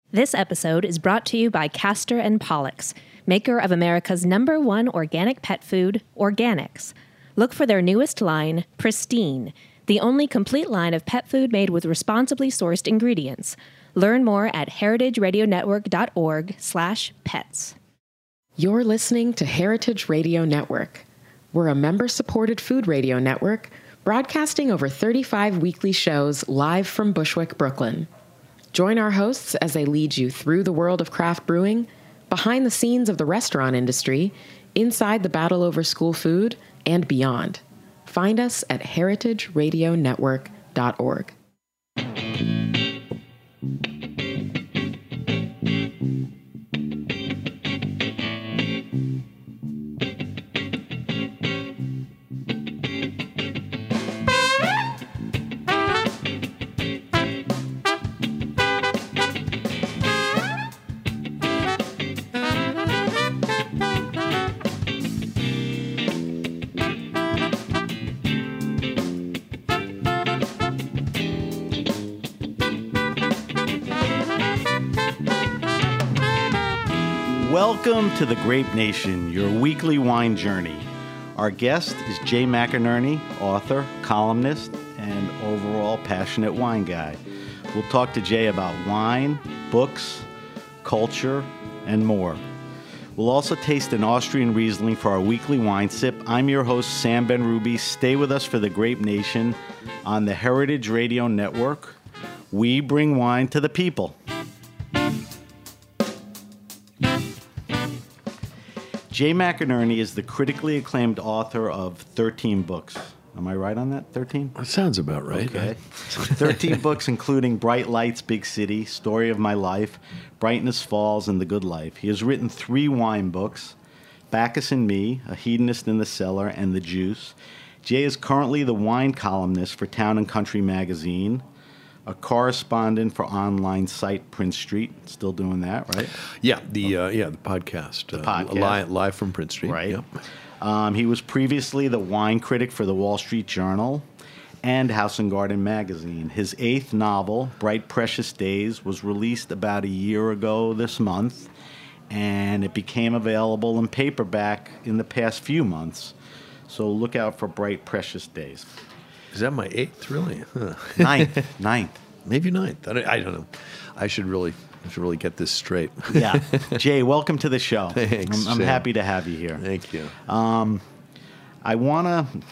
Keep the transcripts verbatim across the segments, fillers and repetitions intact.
This episode is brought to you by Castor and Pollux, maker of America's number one organic pet food, Organics. Look for their newest line, Pristine, the only complete line of pet food made with responsibly sourced ingredients. Learn more at heritageradionetwork.org slash pets. You're listening to Heritage Radio Network. We're a member-supported food radio network broadcasting over thirty-five weekly shows live from Bushwick, Brooklyn. Join our hosts as they lead you through the world of craft brewing, behind the scenes of the restaurant industry, inside the battle over school food, and beyond. Find us at heritage radio network dot org. Welcome to the Grape Nation, your weekly wine journey. Our guest is Jay McInerney, author, columnist, and overall passionate wine guy. We'll talk to Jay about wine, books, culture, and more. We'll also taste an Austrian Riesling for our weekly wine sip. I'm your host, Sam Benrubi. Stay with us for the Grape Nation on the Heritage Radio Network. We bring wine to the people. Jay McInerney is the critically acclaimed author of thirteen books. Am I right on that? thirteen? That sounds about right. Okay. thirteen books, including Bright Lights, Big City, Story of My Life, Brightness Falls, and The Good Life. He has written three wine books, Bacchus and Me, A Hedonist in the Cellar, and The Juice. Jay is currently the wine columnist for Town and Country magazine, a correspondent for online site Prince Street. Still doing that, right? Yeah, the uh, yeah the podcast. The uh, podcast. Live, live from Prince Street. Right. Yep. Um, he was previously the wine critic for the Wall Street Journal and House and Garden magazine. His eighth novel, Bright Precious Days, was released about a year ago this month, and it became available in paperback in the past few months. So look out for Bright Precious Days. Is that my eighth, really? Huh. Ninth. Ninth. Maybe ninth. I don't, I don't know. I should really I should really get this straight. Yeah. Jay, welcome to the show. Thanks, I'm, I'm Sam. happy to have you here. Thank you. Um, I want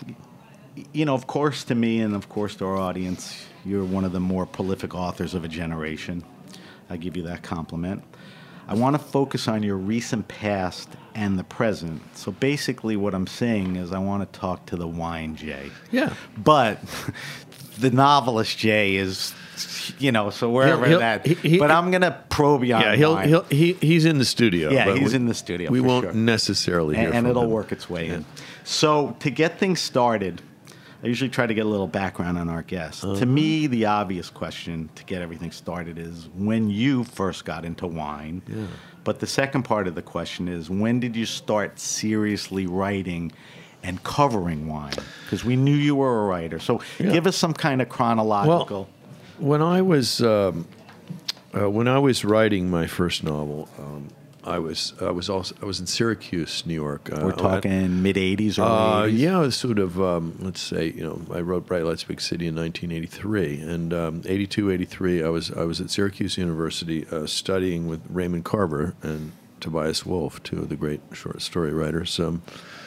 to, you know, of course to me and of course to our audience, you're one of the more prolific authors of a generation. I give you that compliment. I want to focus on your recent past and the present. So basically what I'm saying is I want to talk to the wine Jay. Yeah. But the novelist Jay is, you know, so wherever He'll- he'll- that. he- he- but I'm going to probe you on Yeah, he'll, wine. he'll he he's in the studio. Yeah, but he's we, in the studio, We for won't sure. necessarily hear and, and from it'll him. work its way Yeah. in. So to get things started, I usually try to get a little background on our guests. Uh-huh. To me, the obvious question to get everything started is when you first got into wine. Yeah. But the second part of the question is when did you start seriously writing and covering wine? Because we knew you were a writer. So Yeah. give us some kind of chronological. Well, when I was um, uh, when I was writing my first novel, um, I was I was also I was in Syracuse, New York. Uh, We're talking mid eighties or Uh, eighties? yeah, it was sort of, um, let's say, you know, I wrote Bright Lights, Big City in nineteen eighty-three. And um, eighty-two, eighty-three, I was I was at Syracuse University uh, studying with Raymond Carver and Tobias Wolff, two of the great short story writers um,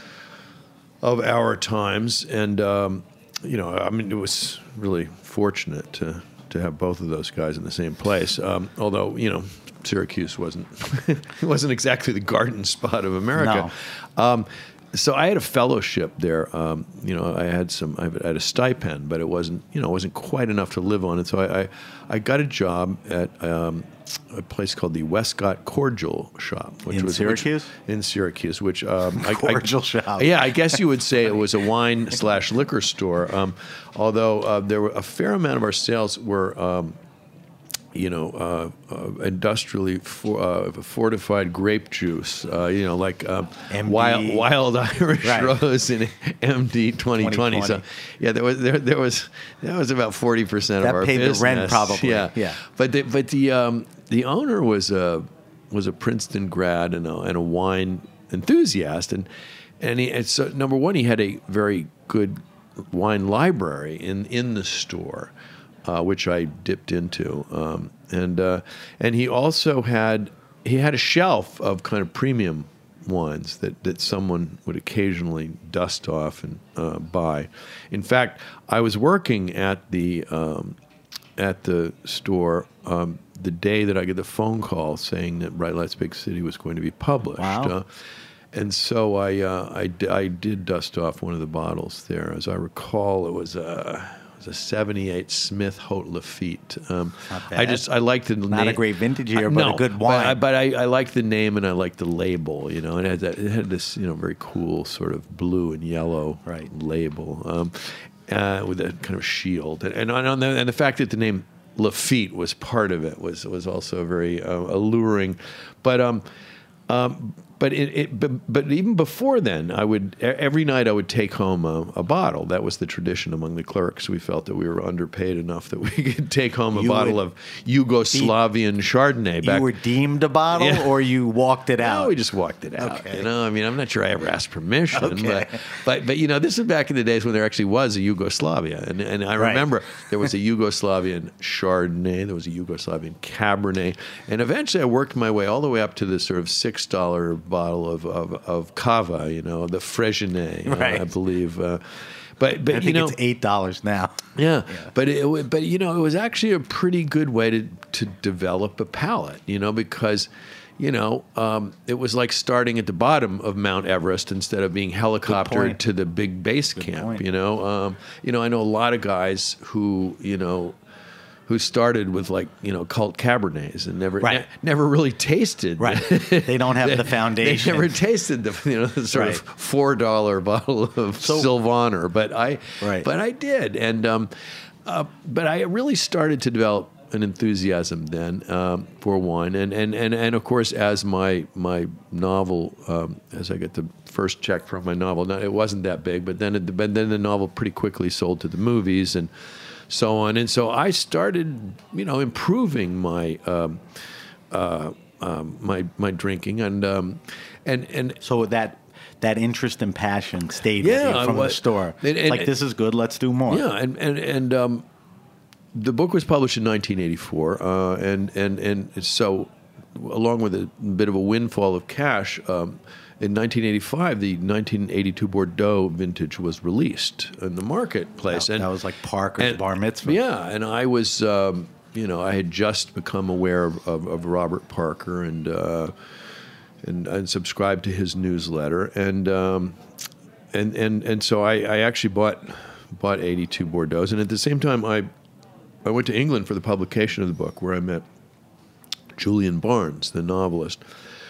of our times. And, um, you know, I mean, it was really fortunate to, to have both of those guys in the same place. Um, although, you know, Syracuse wasn't it wasn't exactly the garden spot of America. No. Um, so I had a fellowship there. Um, you know, I had some, I had a stipend, but it wasn't, you know, it wasn't quite enough to live on. And so I, I, I got a job at um, a place called the Westcott Cordial Shop, which In was Syracuse? Which, in Syracuse, which um, I, Cordial I, shop. Yeah, I guess you would say it was a wine slash liquor store. Um, although uh, there were a fair amount of our sales were. Um, you know, uh, uh, industrially for, uh, fortified grape juice, uh, you know, like um, wild, wild Irish Right. Rose and M D twenty twenty. So, yeah, there was there, there was that was about forty percent of That our paid the business. rent, probably. Yeah, Yeah. But the, but the um, the owner was a was a Princeton grad and a, and a wine enthusiast, and and, he, and so number one, he had a very good wine library in in the store. Uh, which I dipped into, um, and uh, and he also had he had a shelf of kind of premium wines that, that someone would occasionally dust off and uh, buy. In fact, I was working at the um, at the store um, the day that I get the phone call saying that Bright Lights Big City was going to be published. Wow. Uh, and so I, uh, I, d- I did dust off one of the bottles there. As I recall, it was a, it was a seventy-eight Smith Haute Lafitte. Um, Not bad. I just I liked the name. Not a great vintage here, I- but no, a good But, I, wine. but I, I liked the name and I liked the label. You know, and it had, that, it had this you know very cool sort of blue and yellow Right. label um, uh, with a kind of shield, and and, on the, and the fact that the name Lafitte was part of it was was also very uh, alluring, but um, um, but it, it but, but even before then, I would e- every night I would take home a, a bottle. That was the tradition among the clerks. We felt that we were underpaid enough that we could take home a You bottle would- of Yugoslavian Chardonnay. Back You were deemed a bottle, Yeah. or you walked it out? no, we just walked it out. Okay. You know, I mean, I'm not sure I ever asked permission, Okay. but, but but you know, this is back in the days when there actually was a Yugoslavia, and and I Right. remember there was a Yugoslavian Chardonnay, there was a Yugoslavian Cabernet, and eventually I worked my way all the way up to this sort of six dollar bottle of of, of cava, you know, the Freixenet, uh, Right. I believe. Uh, but but I you think know, it's eight dollars now. yeah, but it, wa- but you know, it was actually a pretty good way to to develop a palate, you know, because you know, um, it was like starting at the bottom of Mount Everest instead of being helicoptered point. to the big base camp. point. You know, um, you know, I know a lot of guys who you know. Who started with like you know cult Cabernets and never Right. ne- never really tasted Right. They don't have the foundation. They never tasted the you know the sort Right. of four dollar bottle of So- Sylvaner, but I Right. but I did, and um, uh, but I really started to develop an enthusiasm then um, for wine, and, and, and, and of course as my my novel um, as I get the first check from my novel, not, it wasn't that big, but then it, but then the novel pretty quickly sold to the movies and so on, and so I started you know improving my um, uh, um, my my drinking and um, and and So that that interest and passion stayed Yeah, with you from I the was- store. and- It's and- like, this is good, let's do more. Yeah, and and and um, the book was published in nineteen eighty-four, uh, and and and so along with a bit of a windfall of cash, um, in nineteen eighty-five, the nineteen eighty-two Bordeaux vintage was released in the marketplace, That, and that was like Parker's and- bar mitzvah. Yeah, and I was, um, you know, I had just become aware of, of, of Robert Parker and, uh, and and subscribed to his newsletter, and um, and and and so I, I actually bought bought eighty-two Bordeaux, and at the same time I I went to England for the publication of the book, where I met Julian Barnes, the novelist,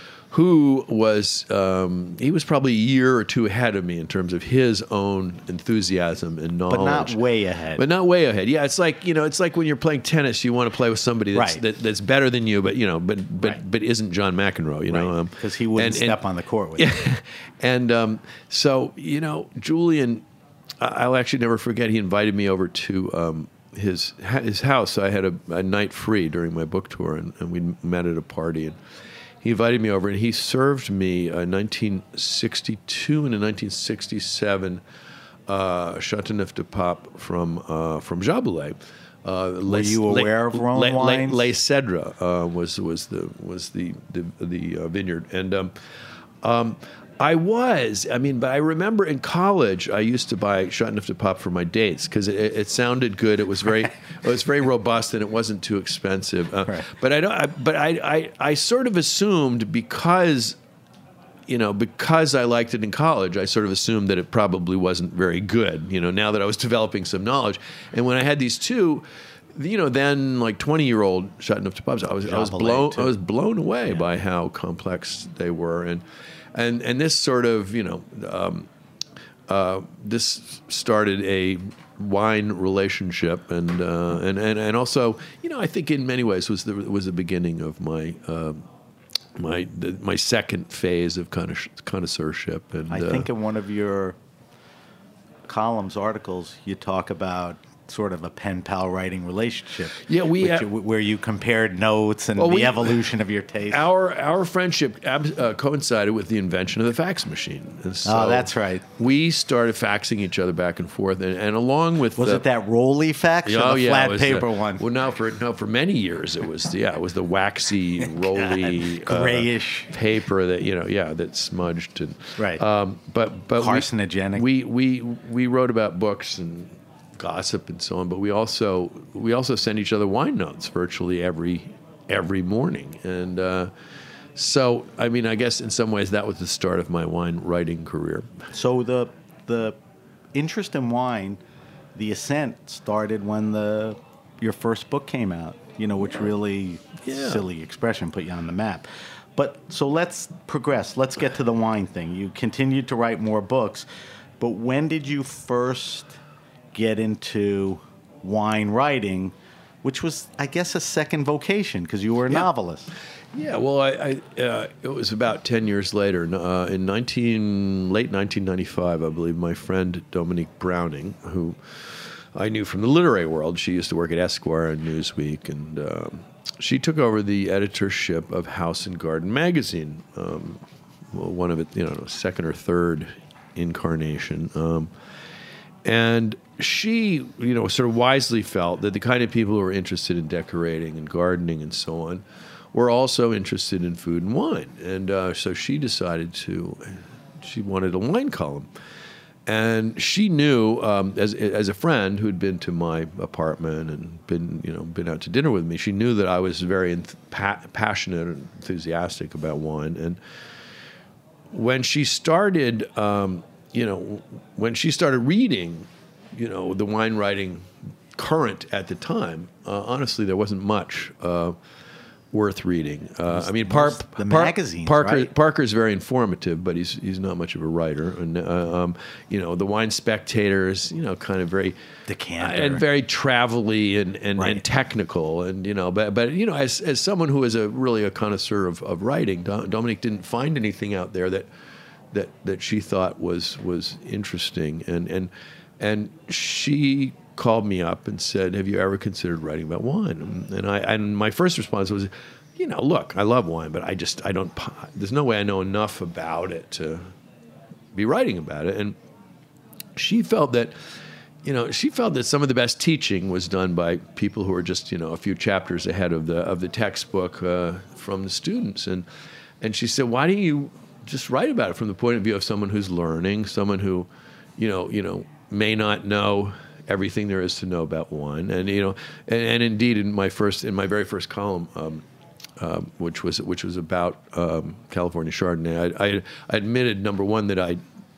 who was um, he was probably a year or two ahead of me in terms of his own enthusiasm and knowledge, But not way ahead. But not way ahead. Yeah, it's like you know, it's like when you're playing tennis, you want to play with somebody that's Right. that, that's better than you, but you know, but but Right. but isn't John McEnroe, you know, Right, um, because he wouldn't and- and- step on the court with you. yeah. And um, so, you know, Julian, I- I'll actually never forget, he invited me over to um, his his house. I had a, a night free during my book tour, and, and we met at a party. And he invited me over, and he served me a nineteen sixty-two and a nineteen sixty-seven uh, Chateauneuf du Pape from, uh, from Jaboulet. Uh, Were you aware of Rhone Le, wines? Le, Le Cedre uh, was was the was the the, the uh, vineyard, and um, um, I was. I mean, but I remember in college I used to buy Chateauneuf du Pape for my dates because it, it sounded good. It was very it was very robust and it wasn't too expensive. Uh, Right. But I don't. I, but I, I I sort of assumed because. You know, because I liked it in college, I sort of assumed that it probably wasn't very good, you know, now that I was developing some knowledge. And when I had these two, you know, then like twenty-year-old Chateauneuf du Papes, I was I was Jaboulet, blown too. I was blown away by how complex they were. And and and this sort of, you know, um, uh, this started a wine relationship, and uh, and and and also, you know, I think in many ways was the was the beginning of my. Uh, my the, my second phase of connoisseurship. And I uh, think in one of your columns, articles, you talk about sort of a pen pal writing relationship. Yeah, we which, ha- where you compared notes and well, the we, evolution of your taste. Our our friendship ab- uh, coincided with the invention of the fax machine. And so oh, that's right. We started faxing each other back and forth, and, and along with was the, it that rolly fax or oh, the yeah, flat it was paper the, one? Well, now for no for many years it was yeah it was the waxy rolly grayish uh, paper that you know yeah that smudged and right. Um, but but carcinogenic. We, we we we wrote about books and gossip and so on, but we also we also send each other wine notes virtually every every morning, and uh, so I mean I guess in some ways that was the start of my wine writing career. So the the interest in wine, the ascent started when the your first book came out. You know, which really yeah. silly expression put you on the map. But so let's progress. Let's get to the wine thing. You continued to write more books, but when did you first get into wine writing, which was, I guess, a second vocation because you were a yeah. novelist? Yeah, well, I, I uh, it was about ten years later, uh, in nineteen late nineteen ninety-five, I believe. My friend Dominique Browning, who I knew from the literary world, she used to work at Esquire and Newsweek, and um, she took over the editorship of House and Garden magazine. Um, well, one of it, you know, second or third incarnation. Um, And she, you know, sort of wisely felt that the kind of people who were interested in decorating and gardening and so on were also interested in food and wine. And uh, so she decided to, she wanted a wine column. And she knew, um, as as a friend who'd been to my apartment and been, you know, been out to dinner with me, she knew that I was very enth- pa- passionate and enthusiastic about wine. And when she started... Um, You know, when she started reading, you know, the wine writing current at the time, uh, honestly, there wasn't much uh, worth reading. Uh, I mean, Par- the Par- magazines, Parker right? Parker's very informative, but he's he's not much of a writer. And uh, um, you know, the Wine Spectator is, you know, kind of very decanter and very travel-y and and, right. and technical, and you know, but but you know, as as someone who is a really a connoisseur of, of writing, Do- Dominique didn't find anything out there that. that that she thought was was interesting, and and and she called me up and said, "Have you ever considered writing about wine?" And I and my first response was, "You know, look, I love wine, but I just I don't. There's no way I know enough about it to be writing about it." And she felt that, you know, she felt that some of the best teaching was done by people who are just, you know, a few chapters ahead of the of the textbook uh, from the students, and and she said, "Why don't you just write about it from the point of view of someone who's learning, someone who, you know, you know, may not know everything there is to know about wine." And you know, and, and indeed, in my first, in my very first column, um, uh, which was which was about um, California Chardonnay, I, I, I admitted, number one, that I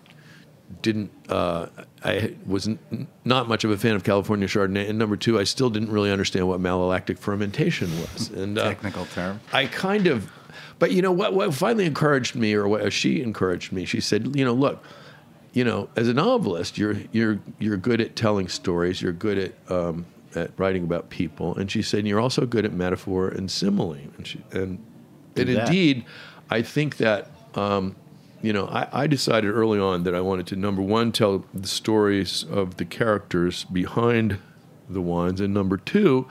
didn't, uh, I was n- not much of a fan of California Chardonnay, and number two, I still didn't really understand what malolactic fermentation was. And uh, technical term. I kind of. But you know what? What finally encouraged me, or what she encouraged me, she said, "You know, look, you know, as a novelist, you're you're you're good at telling stories. You're good at um, at writing about people." And she said, "You're also good at metaphor and simile." And she, and, and indeed, I think that um, you know, I, I decided early on that I wanted to, number one, tell the stories of the characters behind the wines, and number two,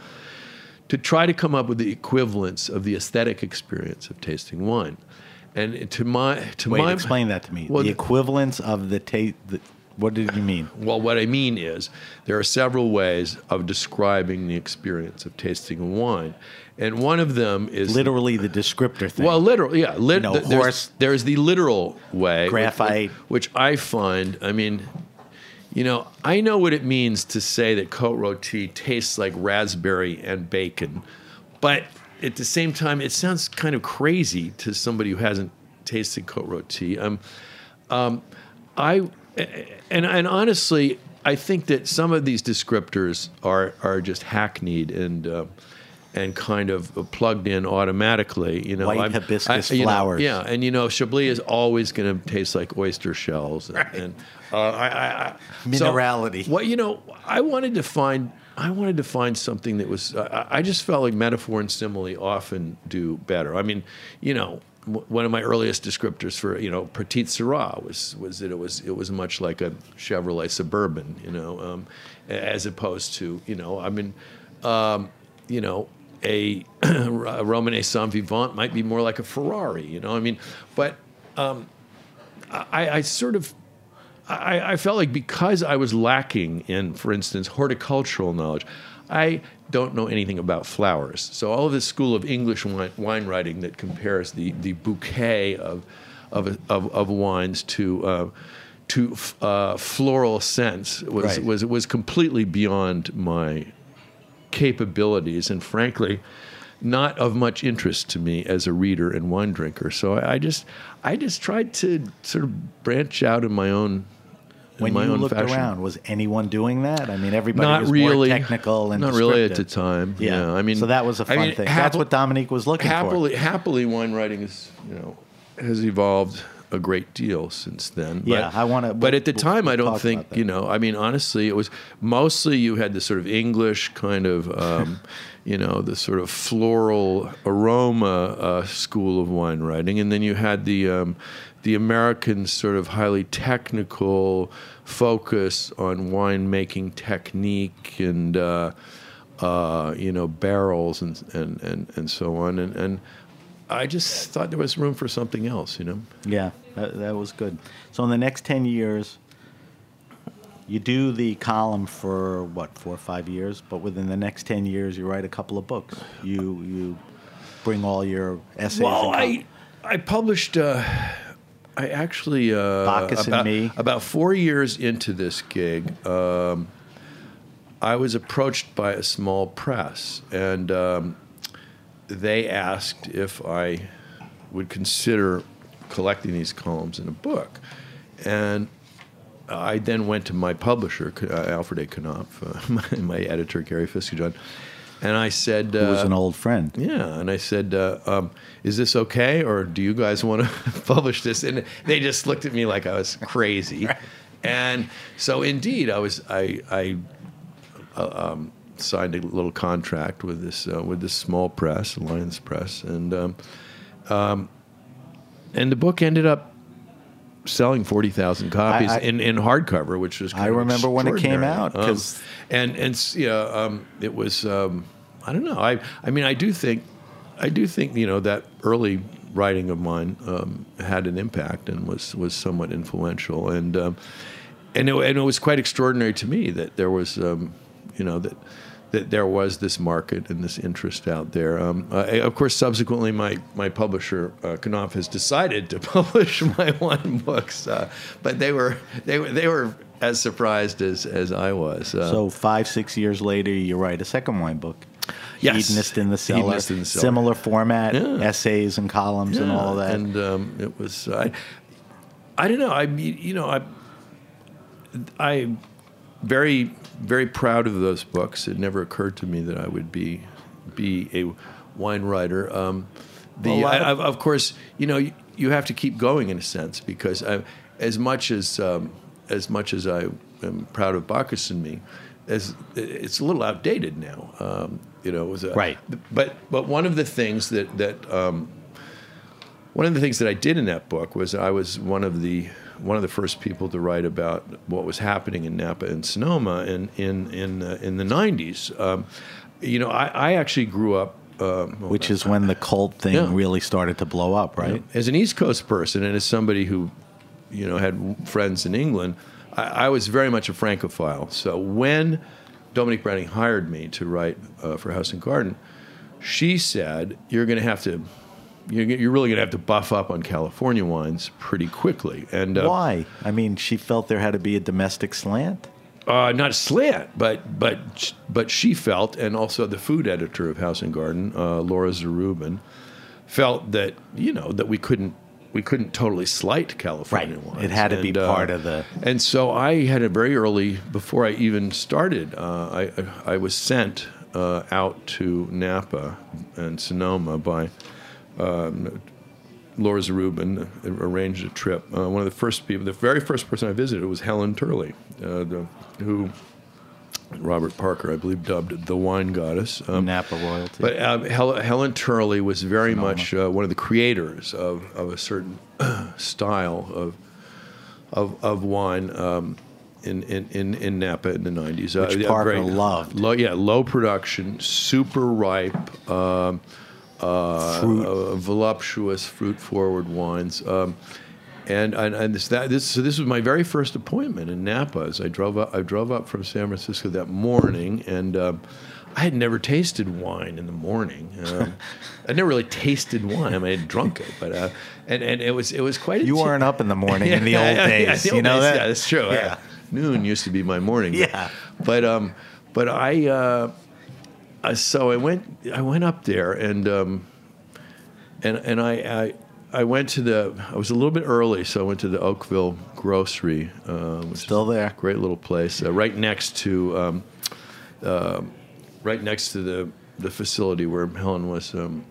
to try to come up with the equivalence of the aesthetic experience of tasting wine. And to my to Wait, my explain that to me. Well, the equivalence of the taste. What did you mean? Well, what I mean is there are several ways of describing the experience of tasting a wine, and one of them is literally the descriptor thing. Well, literally, yeah. Lit- you know, there's, horse, there's the literal way, graphite, which, which I find. I mean, you know, I know what it means to say that Côte Rôtie tastes like raspberry and bacon, but at the same time, it sounds kind of crazy to somebody who hasn't tasted Côte Rôtie. Um, um, I and and honestly, I think that some of these descriptors are are just hackneyed, and uh, and kind of plugged in automatically. You know, White I'm, hibiscus I, you know, flowers. yeah, and you know, Chablis is always going to taste like oyster shells, and, Right. and uh, I, I, I Minerality. So, well, you know, I wanted to find. I wanted to find something that was. Uh, I just felt like metaphor and simile often do better. I mean, you know, w- one of my earliest descriptors for you know Petite Sirah was was that it was it was much like a Chevrolet Suburban, you know, um, as opposed to you know, I mean, um, you know, a, a Romanée Sans Vivant might be more like a Ferrari, you know. I mean, but um, I, I sort of. I, I felt like because I was lacking in, for instance, horticultural knowledge, I don't know anything about flowers. So all of this school of English wine, wine writing that compares the, the bouquet of of, of, of wines to uh, to uh, floral scents was, Right. was was completely beyond my capabilities, and frankly, not of much interest to me as a reader and wine drinker. So I, I just I just tried to sort of branch out in my own in When my you own looked fashion. around, was anyone doing that? I mean, everybody Not was really more technical and not really at the descriptive. time. Yeah. Yeah, I mean, so that was a fun I mean, thing. happy- That's what Dominique was looking happily, for. Happily, wine writing is you know has evolved a great deal since then. Yeah, but, I wanna- But we'll- at the we'll- time, we'll I don't talk think about that. you know. I mean, honestly, it was mostly you had this sort of English kind of, um, you know, the sort of floral aroma uh, school of wine writing, and then you had the um, the American sort of highly technical focus on winemaking technique and uh, uh, you know barrels and and and, and so on, and and. I just thought there was room for something else, you know. Yeah, that, that was good. So in the next ten years, you do the column for, what, four or five years? But within the next ten years, you write a couple of books. You you bring all your essays. Well, and I I published. Uh, I actually uh, Bacchus and about, Me. about four years into this gig, um, I was approached by a small press, and um, they asked if I would consider collecting these columns in a book, and I then went to my publisher, uh, Alfred A. Knopf, uh, my, my editor, Gary Fisketjon, and I said, Who was uh, an old friend. yeah, and I said, uh, um, "Is this okay, or do you guys want to publish this?" And they just looked at me like I was crazy. And so, indeed, I was. I, I uh, um, signed a little contract with this uh, with this small press, Alliance Press, and um, um, and the book ended up selling forty thousand copies I- I- in, in hardcover, which was kind I of remember when it came extraordinary. out, Um, 'cause- and and yeah, um, it was. Um, I don't know. I I mean, I do think, I do think you know that early writing of mine um, had an impact and was was somewhat influential, and um, and it, and it was quite extraordinary to me that there was um, you know that. that there was this market and this interest out there. Um, uh, of course, subsequently, my, my publisher, uh, Knopf, has decided to publish my wine books, uh, but they were they were they were as surprised as, as I was. Uh, So five, six years later, you write a second wine book. Yes. Hedonist in the Cellar. Hedonist in the Cellar. Similar format, Yeah. essays and columns and yeah, all that. And um, it was I, I don't know. I mean, you know, I I very very proud of those books. It never occurred to me that I would be be a wine writer. Um, the Well, a lot I, of- of, of course, you know, you, you have to keep going in a sense because I, as much as um, as much as I am proud of Bacchus and Me, as it's a little outdated now. Um, you know, it was a, Right. But but one of the things that that um, one of the things that I did in that book was I was one of the one of the first people to write about what was happening in Napa and Sonoma in in in, uh, in the nineties. Um, you know, I, I actually grew up. Um, well, which is when the cult thing Yeah. really started to blow up, right? as an East Coast person and as somebody who, you know, had friends in England, I, I was very much a Francophile. So when Dominique Browning hired me to write uh, for House and Garden, she said, "You're going to have to, you're, you're really going to have to buff up on California wines pretty quickly." And uh, Why? I mean, she felt there had to be a domestic slant. Uh, not a slant, but but but she felt, and also the food editor of House and Garden, uh, Laura Zarubin, felt that you know that we couldn't we couldn't totally slight California Right. wines. It had to be And, uh, part of the- And so I had a very early, before I even started, uh, I I was sent uh, out to Napa and Sonoma by um, Laura Zarubin, arranged a trip. Uh, one of the first people, the very first person I visited was Helen Turley, uh, the, who Robert Parker, I believe, dubbed the wine goddess. Um, Napa royalty. But uh, Hel- Helen Turley was very Sonoma. much uh, one of the creators of, of a certain style of of, of wine um, in, in, in, in Napa in the nineties. Which uh, Parker great, loved. Low, yeah, low production, super ripe, um, uh, Fruit. uh, voluptuous, fruit-forward wines. Um, And and, and this, that, this so this was my very first appointment in Napa. As I drove up, I drove up from San Francisco that morning, and um, I had never tasted wine in the morning. Um, I never really tasted wine. I mean, I had drunk it, but uh, and and it was it was quite. A you t- weren't up in the morning in the Yeah, old yeah, days. yeah, the you old know days, that? Yeah, that's true. Yeah. Uh, noon used to be my morning. But, Yeah. But um, but I uh, uh, so I went I went up there and um, and and I. I I went to the. I was a little bit early, so I went to the Oakville Grocery. Uh, which Still there. is a great little place, uh, right next to, um, uh, right next to the the facility where Helen was um,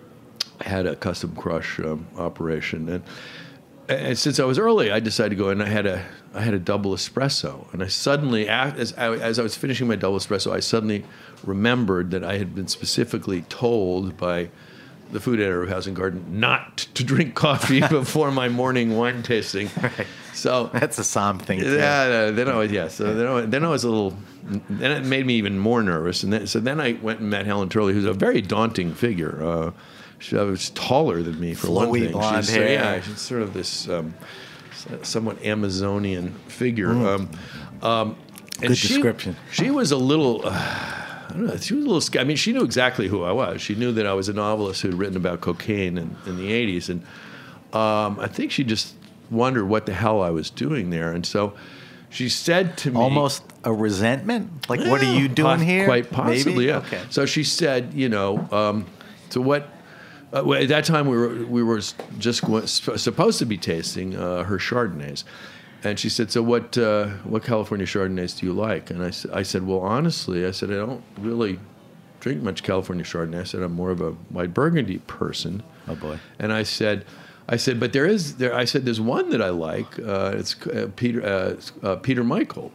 had a custom crush um, operation. And, and since I was early, I decided to go, and I had a I had a double espresso. And I suddenly, as I, as I was finishing my double espresso, I suddenly remembered that I had been specifically told by the food editor of House and Garden not to drink coffee before my morning wine tasting. Right. So That's a Psalm thing, too. yeah, then I was yeah. So then I, was- then I was a little. Then it made me even more nervous, and then, so then I went and met Helen Turley, who's a very daunting figure. Uh, she was taller than me for one Flowy thing. blonde she's, hair. Yeah, she's sort of this um, somewhat Amazonian figure. Mm. Um, um, and Good she, description. She was a little. Uh, I don't know. She was a little. sca- I mean, she knew exactly who I was. She knew that I was a novelist who had written about cocaine in, in the eighties, and um, I think she just wondered what the hell I was doing there. And so she said to me, Almost a resentment? Like, what are Yeah, you doing poss- here? Quite possibly, Maybe? yeah. Okay. So she said, you know, um, so what? Uh, well, at that time, we were we were just going, sp- supposed to be tasting uh, her Chardonnays, and she said, "So what? Uh, what California Chardonnays do you like?" And I, s- I said, "Well, honestly, I said I don't really drink much California Chardonnay. I said I'm more of a white Burgundy person." Oh, boy. And I said, I said, but there is there. I said, there's one that I like. Uh, it's uh, Peter uh, uh, Peter Michael,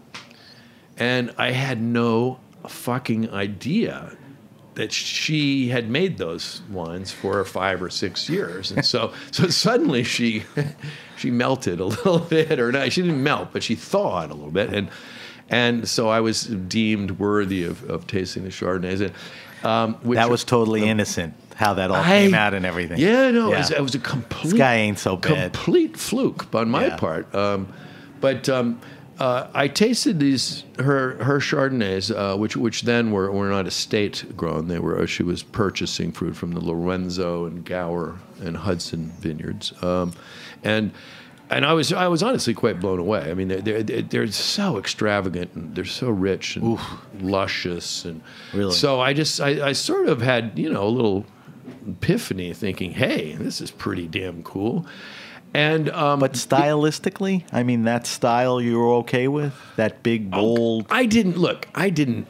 and I had no fucking idea that she had made those wines for five or six years, and so so suddenly she she melted a little bit, or not, she didn't melt, but she thawed a little bit, and and so I was deemed worthy of, of tasting the Chardonnays, and um, which, That was totally um, innocent, how that all I- came out and everything. Yeah, no, Yeah. It, was, it was a complete. This guy ain't so bad. Complete fluke on my Yeah. part. Um, but um, uh, I tasted these her her Chardonnays, uh, which which then were, were not estate grown. They were she was purchasing fruit from the Lorenzo and Gower and Hudson vineyards, um, and. And I was I was honestly quite blown away. I mean, they're they're, they're so extravagant and they're so rich and luscious, and Really? so I just I, I sort of had you know a little epiphany, thinking, hey, this is pretty damn cool. And um, But stylistically, I mean, that style you were okay with? That big, bold... I didn't look. I didn't.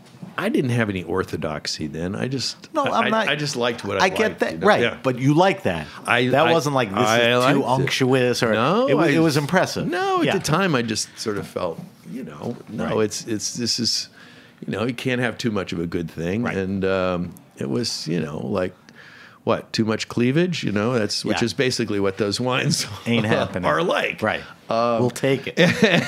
I didn't have any orthodoxy then. I just No, I'm I, not. I just liked what I, I get liked, that, you know? right? Yeah. But you like that. I- that I- wasn't like this I is too liked it. unctuous, or No, it, was- I- it was impressive. No, at Yeah. the time I just sort of felt, you know, no, Right. it's it's this is, you know, you can't have too much of a good thing, Right. and um, it was, you know, like. What, too much cleavage? You know, that's which Yeah. is basically what those wines Ain't happening. are like. Right. Um, we'll take it.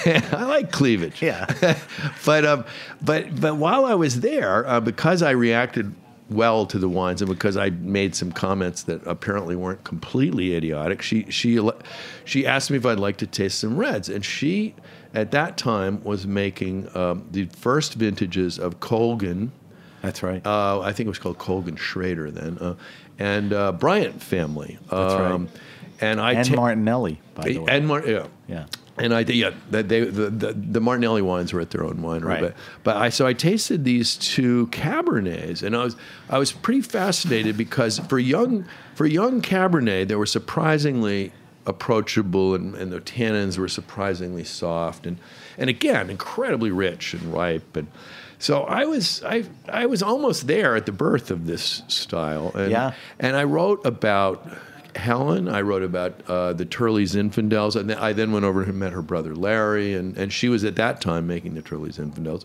I like cleavage. Yeah. but um, but but while I was there, uh, because I reacted well to the wines, and because I made some comments that apparently weren't completely idiotic, she she she asked me if I'd like to taste some reds, and she at that time was making um, the first vintages of Colgan. That's right. Uh, I think it was called Colgan Schrader then, uh, and uh, Bryant family. That's right. Um, and I and ta- Martinelli, by the way. and Mar- yeah. Yeah. And I did, yeah, that they the, the the Martinelli wines were at their own winery, Right. but but I so I tasted these two Cabernets, and I was I was pretty fascinated because for young for young Cabernet they were surprisingly approachable, and, and the tannins were surprisingly soft, and and again incredibly rich and ripe, and so I was I I was almost there at the birth of this style, and Yeah. and I wrote about Helen. I wrote about uh, the Turley Zinfandels, and then I then went over and met her brother Larry, and, and she was at that time making the Turley Zinfandels.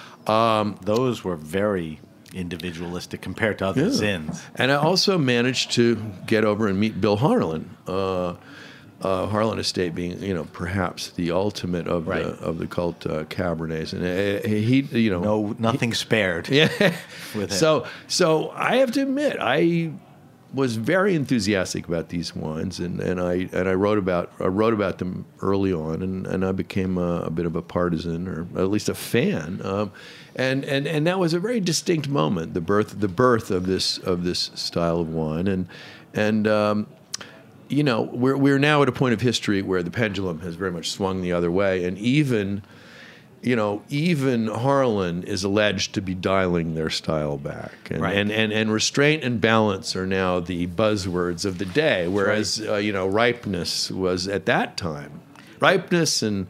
Those were very individualistic compared to other Yeah. Zins. And I also managed to get over and meet Bill Harlan. Uh, uh, Harlan Estate being, you know, perhaps the ultimate of Right. the of the cult uh, Cabernets, and uh, he, you know, No, nothing spared. yeah. with him. So, so I have to admit, I was very enthusiastic about these wines, and, and I and I wrote about I wrote about them early on, and, and I became a, a bit of a partisan, or at least a fan, um, and and and that was a very distinct moment, the birth the birth of this of this style of wine, and and. Um, you know, we're we're now at a point of history where the pendulum has very much swung the other way, and even, you know, even Harlan is alleged to be dialing their style back, and Right. and, and, and restraint and balance are now the buzzwords of the day, whereas uh, you know, ripeness was at that time, ripeness and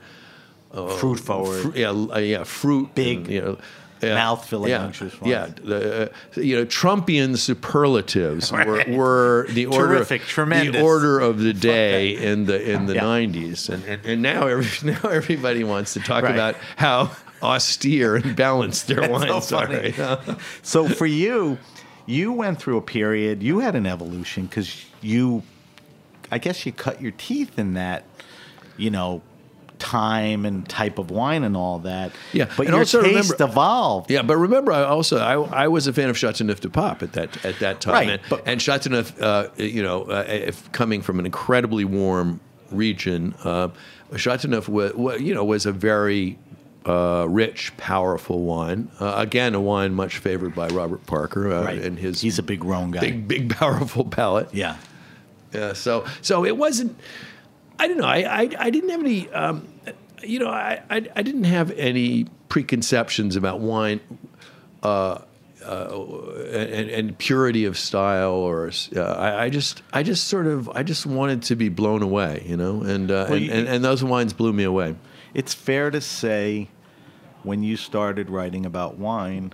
Fruit forward. fr- yeah, uh, yeah, fruit, Big, and, you know. Yeah, mouth-filling, yeah, unctuous wines. yeah. The, uh, you know, Trumpian superlatives were, were the order, Terrific, tremendous. the order of the day in the in the Yeah. nineties, and, and and now every now everybody wants to talk Right. about how austere and balanced their That's so wines are. funny. you know? So for you, you went through a period, you had an evolution because you, I guess you cut your teeth in that, you know, time and type of wine and all that. Yeah, But and your also taste remember- evolved. Yeah, but remember, I also I, I was a fan of Chateauneuf du Pape at that at that time, Right, and, but- and Chateauneuf, uh, you know, uh, if coming from an incredibly warm region, uh, Chateauneuf was, was you know was a very uh, rich, powerful wine. Uh, again, a wine much favored by Robert Parker uh, Right. and his He's a big Rhone guy. big, big, powerful palate. Yeah. Yeah, so so it wasn't. I don't know. I I, I didn't have any. Um, you know, I, I I didn't have any preconceptions about wine, uh, uh, and, and purity of style, or uh, I, I just I just sort of I just wanted to be blown away, you know, and uh, Well, and, you- and and those wines blew me away. It's fair to say when you started writing about wine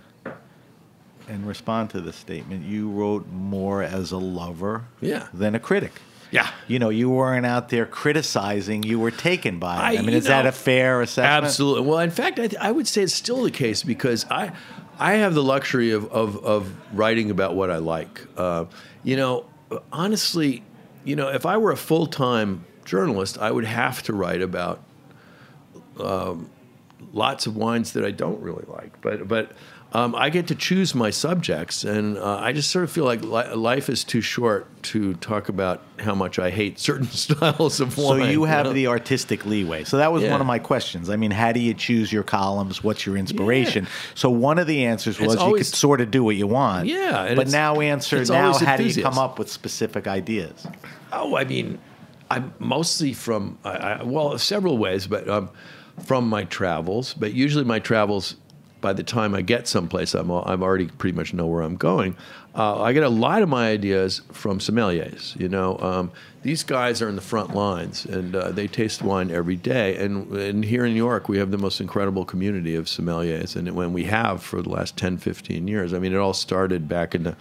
and respond to the statement, you wrote more as a lover Yeah. than a critic. Yeah. You know, you weren't out there criticizing, you were taken by it. I, I- mean, you is that know, a fair assessment? Absolutely. Well, in fact, I, th- I would say it's still the case because I, I have the luxury of, of, of writing about what I like. Uh, you know, honestly, you know, if I were a full time journalist, I would have to write about um, lots of wines that I don't really like. But but um, I get to choose my subjects, and uh, I just sort of feel like li- life is too short to talk about how much I hate certain styles of So wine. you have know? the artistic leeway. So that was Yeah. one of my questions. I mean, how do you choose your columns? What's your inspiration? Yeah. So one of the answers was It's always- you could sort of do what you want. Yeah, and But it's- now answer it's now, always how do you enthusiasm. come up with specific ideas? Oh, I mean, I'm mostly from, I, I, well, several ways, but um, from my travels. But usually my travels, by the time I get someplace, I'm, al- I'm already pretty much know where I'm going. Uh, I get a lot of my ideas from sommeliers. You know, um, these guys are in the front lines, and uh, they taste wine every day. And, and here in New York, we have the most incredible community of sommeliers, and when we have for the last ten, fifteen years. I mean, it all started back in the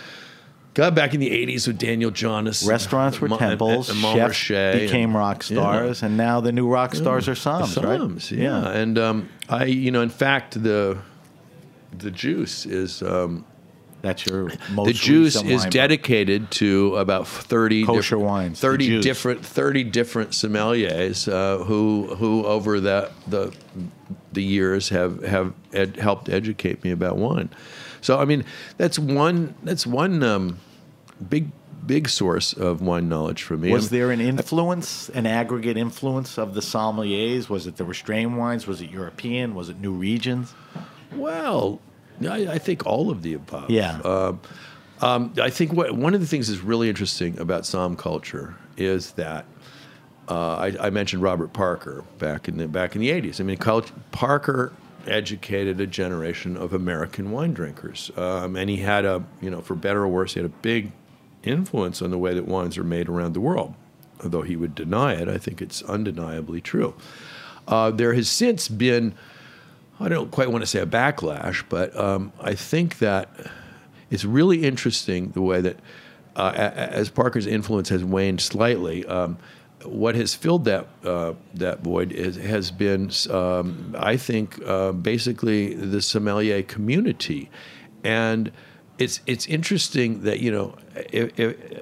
God, back in the eighties with Daniel Jonas. Restaurants were Mo- temples, and- and chefs Montrachet became and- rock stars, Yeah. and now the new rock stars are Psalms, right? Psalms, yeah. And um, I, you know, in fact, the the juice is um, That's your most the juice recent is wine book. dedicated to about thirty Kosher different, wines, the thirty juice. different, thirty different sommeliers uh, who who over the the the years have have ed- helped educate me about wine. So I mean, that's one that's one um, big big source of wine knowledge for me. Was I'm- there an influence, an aggregate influence of the sommeliers? Was it the restrained wines? Was it European? Was it new regions? Well, I, I think all of the above. Yeah. Um, um, I think what one of the things that's really interesting about Somm culture is that uh, I, I mentioned Robert Parker back in the back in the eighties. I mean, cult, Parker educated a generation of American wine drinkers, um, and he had a, you know, for better or worse, he had a big influence on the way that wines are made around the world. Although he would deny it, I think it's undeniably true. Uh, there has since been I don't quite want to say a backlash, but um, I think that it's really interesting the way that uh, a- as Parker's influence has waned slightly, um, what has filled that uh, that void is, has been, um, I think, uh, basically the sommelier community, and it's it's interesting that, you know, if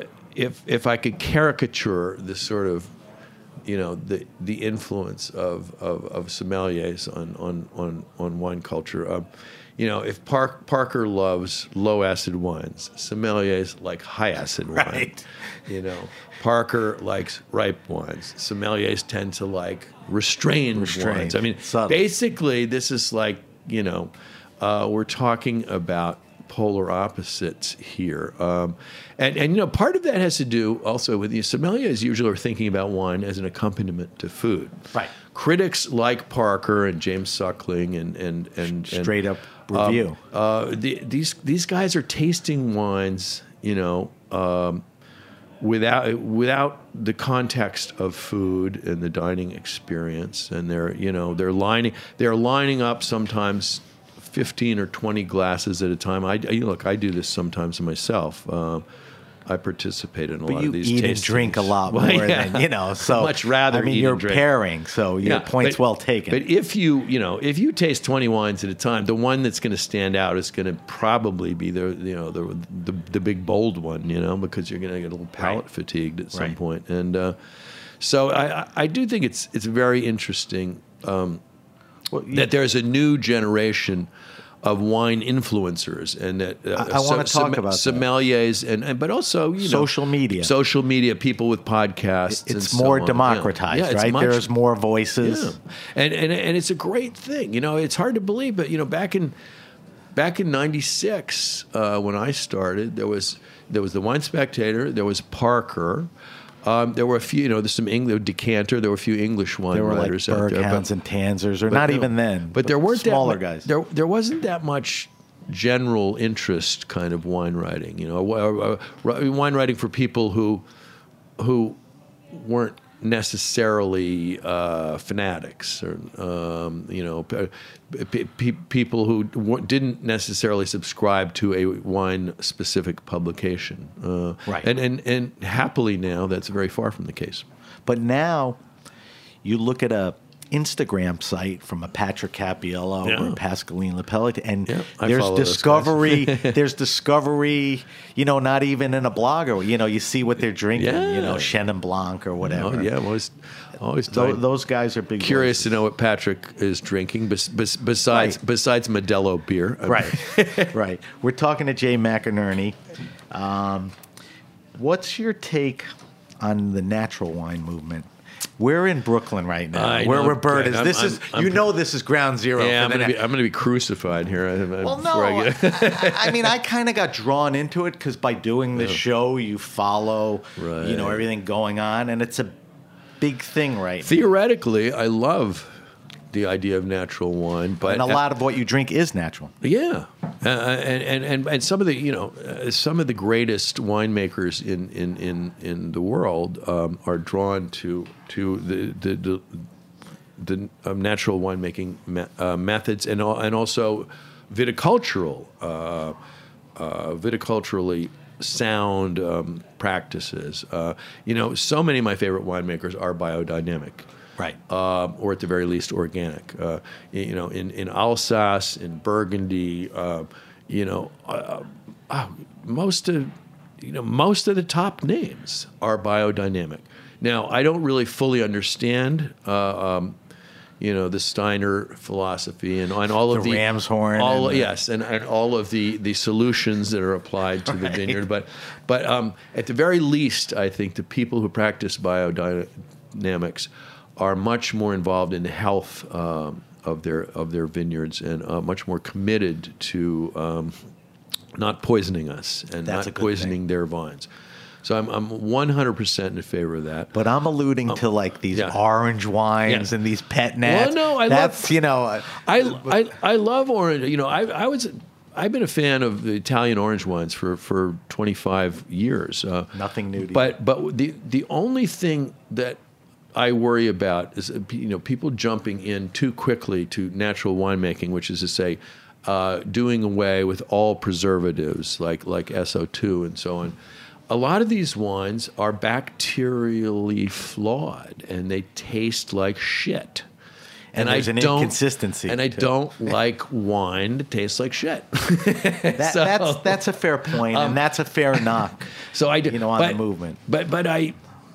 if if I could caricature this sort of, you know, the the influence of, of, of sommeliers on on, on, on wine culture. Um, you know, if Park, Parker loves low acid wines, sommeliers like high acid wines. Right. You know, Parker likes ripe wines. Sommeliers tend to like restrained, Restrained. wines. I mean, Subtle. basically, this is like, you know, uh, we're talking about polar opposites here. Um, and, and, you know, part of that has to do also with the sommeliers usually are thinking about wine as an accompaniment to food. Right. Critics like Parker and James Suckling and, and, and, and Straight up review. Um, uh, the, these, these guys are tasting wines, you know, um, without without the context of food and the dining experience, and they're, you know, they're lining they're lining up sometimes fifteen or twenty glasses at a time. I, I look, I do this sometimes myself. Uh, I participate in a But lot you of these eat and tastings. drink a lot more Well, yeah. than, you know, so much rather I mean, eat you're and drink. pairing, so your point's but- well taken. But if you, you know, if you taste twenty wines at a time, the one that's going to stand out is going to probably be the, you know, the the, the big bold one, you know, because you're going to get a little palate Right. fatigued at some Right. point. And uh, so I, I- I do think it's it's very interesting um, Well, you- that there's a new generation of wine influencers, and that uh, I- I wanna talk about that. sommeliers, and, and but also, you know, Social media. social media, people with podcasts. and it's so more on. democratized, Yeah. Yeah, it's right? much- There's more voices. yeah. And, and and it's a great thing. You know, it's hard to believe, but you know, back in back in ninety-six, uh, when I started, there was there was the Wine Spectator, there was Parker. Um, there were a few, you know, there's some English Decanter. There were a few English wine There were like writers out there, Berghounds but- and Tanzers, or but not no, even then. But there weren't smaller that mu- guys. There there wasn't that much general interest kind of wine writing. You know, uh, uh, wine writing for people who who weren't necessarily uh, fanatics, or um, you know, p- p- people who w- didn't necessarily subscribe to a wine-specific publication. Uh, Right. And, and and happily now, that's very far from the case. But now you look at a Instagram site from a Patrick Cappiello Yeah. or Pascaline Lepellic, and Yeah, I there's follow those discovery. there's discovery. You know, not even in a blogger. You know, you see what they're drinking. Yeah. You know, Chenin Blanc or whatever. Oh, yeah, I'm always, always Tho- talking- those guys are big. curious voices. to know what Patrick is drinking bes- bes- besides Right. besides Modelo beer. Right, right. We're talking to Jay McInerney. Um, what's your take on the natural wine movement? We're in Brooklyn right now. I Where know. Robert is. I'm- This I'm- is I'm- you know this is ground zero. Yeah, I'm for the gonna be na- I'm gonna be crucified here. I- I- Well, no. before I get- I, I mean, I kind of got drawn into it because by doing this show, you follow, Right. you know, everything going on, and it's a big thing right now. Theoretically, I love the idea of natural wine, but And a lot of what you drink is natural. yeah, uh, and, and and and some of the you know uh, some of the greatest winemakers in in in, in the world um, are drawn to to the the. the the um, natural winemaking me- uh, methods, and al- and also viticultural, uh, uh, viticulturally sound um, practices. Uh, you know, so many of my favorite winemakers are biodynamic, Right. um, or at the very least organic. Uh, you know, in, in Alsace, in Burgundy, uh, you know, uh, uh, most of you know most of the top names are biodynamic. Now, I don't really fully understand. Uh, um, you know, the Steiner philosophy and, and all of The the Ramshorn all and the- yes, and, and all of the, the solutions that are applied to the vineyard. But but um, at the very least, I think the people who practice biodynamics are much more involved in the health um, of their of their vineyards, and uh, much more committed to um, not poisoning us and That's a not good poisoning thing. their vines. So I'm I'm one hundred percent in favor of that. But I'm alluding to like these yeah. orange wines Yeah. and these pet nats. Well, no, I love- That's you know. uh, I, I, I love orange. You know, I, I was I've been a fan of the Italian orange wines for, for twenty-five years. Uh, Nothing new to you. But but the the only thing that I worry about is, you know, people jumping in too quickly to natural winemaking, which is to say, uh, doing away with all preservatives like like S O two and so on. A lot of these wines are bacterially flawed, and they taste like shit. And, and there's I an don't, inconsistency. And I too. don't like wine that tastes like shit. that, so, that's that's a fair point, um, and that's a fair knock. So I do, you know, on but, the movement. But but I.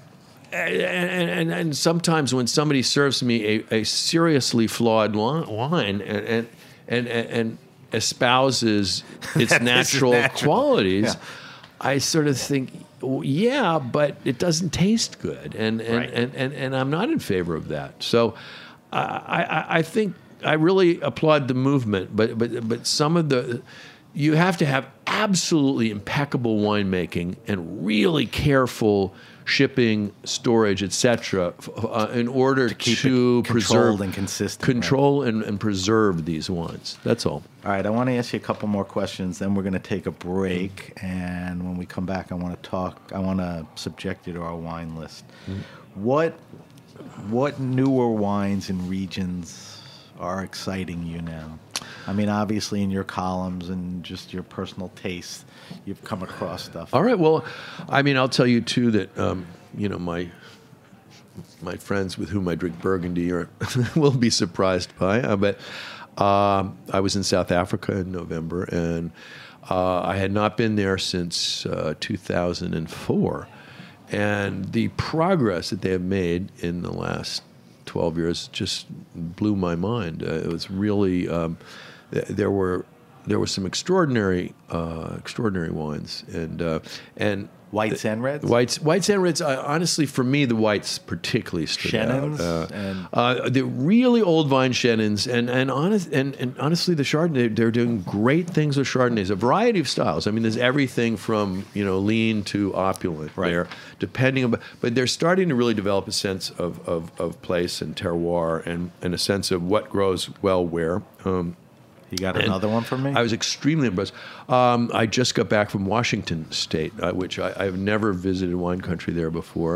And, and, and sometimes when somebody serves me a, a seriously flawed wine and and and, and espouses its natural, natural qualities, yeah. I sort of think, well, yeah, but it doesn't taste good, and and, right. and, and, and I'm not in favor of that. So I, I, I think I really applaud the movement, but but but some of the. You have to have absolutely impeccable winemaking and really careful shipping, storage, et cetera, uh, in order to, keep to it preserve and consistent, control right. and, and preserve these wines. That's all. All right, I want to ask you a couple more questions. Then we're going to take a break, and when we come back, I want to talk. I want to subject you to our wine list. Mm. What what newer wines and regions are exciting you now? I mean, obviously, in your columns and just your personal taste, you've come across stuff. All right. Well, I mean, I'll tell you too that um, you know my my friends with whom I drink Burgundy are will be surprised by. Uh, but um, I was in South Africa in November, and uh, I had not been there since uh, two thousand four, and the progress that they have made in the last twelve years just blew my mind. Uh, it was really um, th- there were there were some extraordinary uh, extraordinary wines and uh, and whites and reds. Whites, whites and reds. Uh, honestly, for me, the whites particularly stood Chenin's out. Uh, and uh, the really old vine Chenin's and and honest and, and honestly, the Chardonnay. They're doing great things with Chardonnays. A variety of styles. I mean, there's everything from you know lean to opulent right. there, depending on. But they're starting to really develop a sense of of, of place and terroir and and a sense of what grows well where. Um, You got another one for me? I was extremely impressed. Um, I just got back from Washington State, uh, which I, I've never visited wine country there before.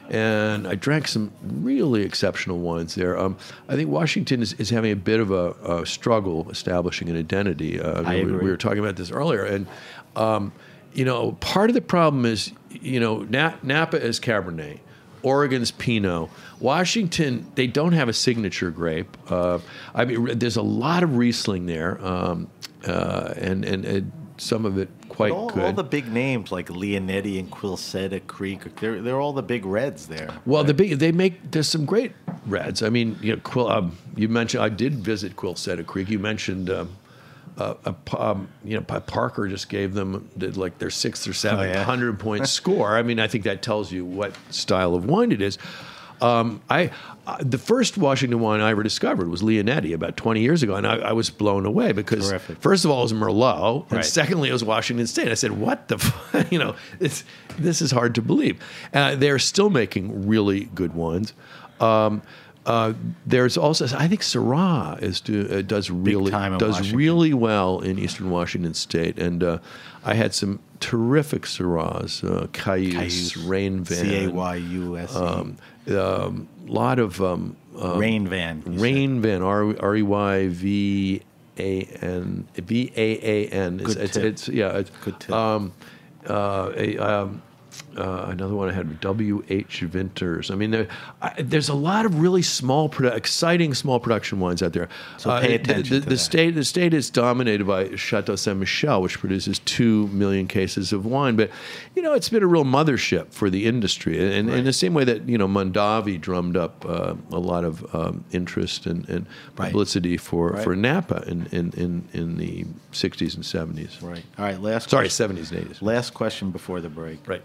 And I drank some really exceptional wines there. Um, I think Washington is, is having a bit of a, a struggle establishing an identity. Uh, I we, agree. we were talking about this earlier. And, um, you know, part of the problem is, you know, Na- Napa is Cabernet. Oregon's Pinot. Washington, they don't have a signature grape. Uh, I mean, there's a lot of Riesling there, um, uh, and, and and some of it quite all, good. All the big names like Leonetti and Quilceta Creek, they're they're all the big reds there. Well, right? the big they make there's some great reds. I mean, you know, Quil, um, you mentioned I did visit Quilceta Creek. You mentioned. Um, Uh, a, um, you know, Parker just gave them did like their sixth or seventh oh, yeah. hundred point score. I mean, I think that tells you what style of wine it is. Um, I uh, the first Washington wine I ever discovered was Leonetti about twenty years ago, and I, I was blown away because Terrific. First of all, it was Merlot, and right. secondly, it was Washington State. I said, "What the, f-? you know, it's this is hard to believe." Uh, they're still making really good wines. Um, Uh, there's also, I think, Syrah is do, uh, does really does Washington. really well in Eastern Washington State, and uh, I had some terrific Syrahs, uh, Cayuse, Cayuse, Rain Van, C A Y U S E, um, um, lot of um, um, Rain Van, Rain Van, R E Y V A N V A A N. Good It's, tip. it's yeah, it's, Good tip. Um, uh, a, um, Uh, another one I had, W H Vinters. I mean, there, I, there's a lot of really small, produ- exciting small production wines out there. So Uh, pay the- attention the, to the that. state, the state is dominated by Chateau Saint Michel, which produces two million cases of wine. But you know, it's been a real mothership for the industry, and Right. in the same way that you know Mondavi drummed up uh, a lot of um, interest and, and Right. publicity for, Right. for Napa in, in, in, in the sixties and seventies. Right. All right. Last. Sorry, question. seventies and eighties. Last question before the break. Right.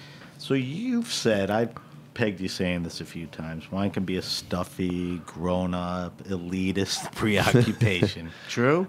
So you've said, I've pegged you saying this a few times, wine can be a stuffy, grown-up, elitist preoccupation. True?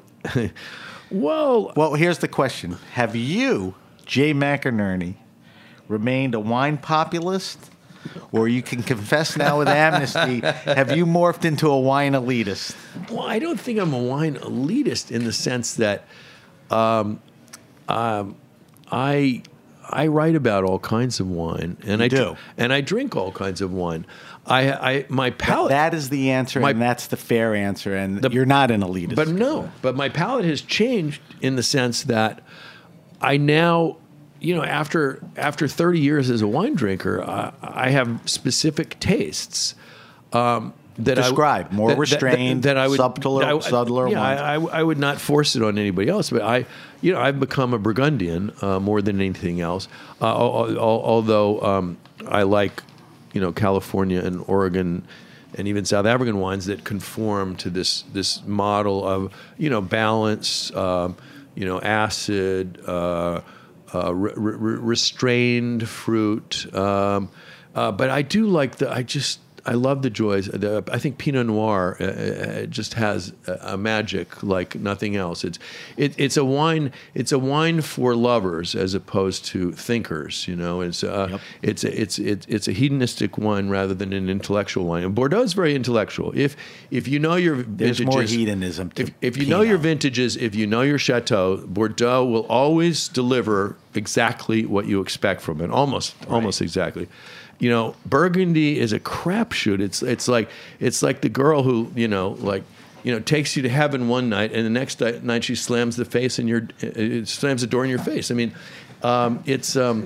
Well, Well, here's the question. Have you, Jay McInerney, remained a wine populist? Or you can confess now with amnesty, have you morphed into a wine elitist? Well, I don't think I'm a wine elitist in the sense that um, um, I I write about all kinds of wine, and You I do. and I drink all kinds of wine. I, I my That, palate. that is the answer, My- and that's the fair answer, and The- you're not an elitist. But no, but my palate has changed in the sense that I now, you know, after after thirty years as a wine drinker, I, I have specific tastes. Um, that Describe. I, More restrained, subtler- I- subtler Yeah, wines. I, I, I would not force it on anybody else, but I, you know, I've become a Burgundian uh, more than anything else. Uh, al- al- although um, I like, you know, California and Oregon and even South African wines that conform to this this model of, you know, balance, um, you know, acid, uh, uh, re- re- restrained fruit. Um, uh, but I do like the. I just. I love the joys. The, I think Pinot Noir uh, uh, just has a, a magic like nothing else. It's it, it's a wine. It's a wine for lovers as opposed to thinkers. You know, it's uh, Yep. it's a, it's it's it's a hedonistic wine rather than an intellectual wine. And Bordeaux is very intellectual. If if you know your There's vintages, more hedonism to if, if you know your Pinot. vintages, if you know your chateau, Bordeaux will always deliver exactly what you expect from it. Almost almost exactly. You know, Burgundy is a crapshoot. It's it's like it's like the girl who, you know, like, you know, takes you to heaven one night, and the next di- night she slams the face in your it slams the door in your face. I mean, um, it's um,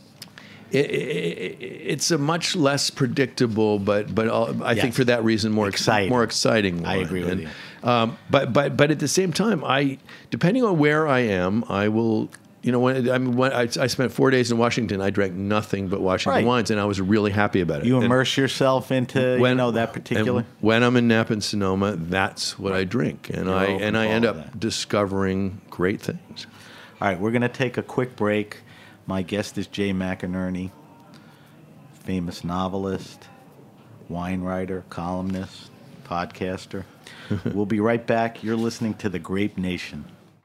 it, it, it's a much less predictable, but but all, I Yes. think for that reason more ex- Exciting. more exciting. I wine. agree with And, you. Um, but but but at the same time, I depending on where I am, I will. You know, when I mean, when I, I spent four days in Washington, I drank nothing but Washington Right. wines, and I was really happy about it. You And immerse yourself into you know that and particular. when I'm in Napa and Sonoma, that's what I drink, and You're I open and to I all end of up that. discovering great things. All right, we're going to take a quick break. My guest is Jay McInerney, famous novelist, wine writer, columnist, podcaster. We'll be right back. You're listening to The Grape Nation.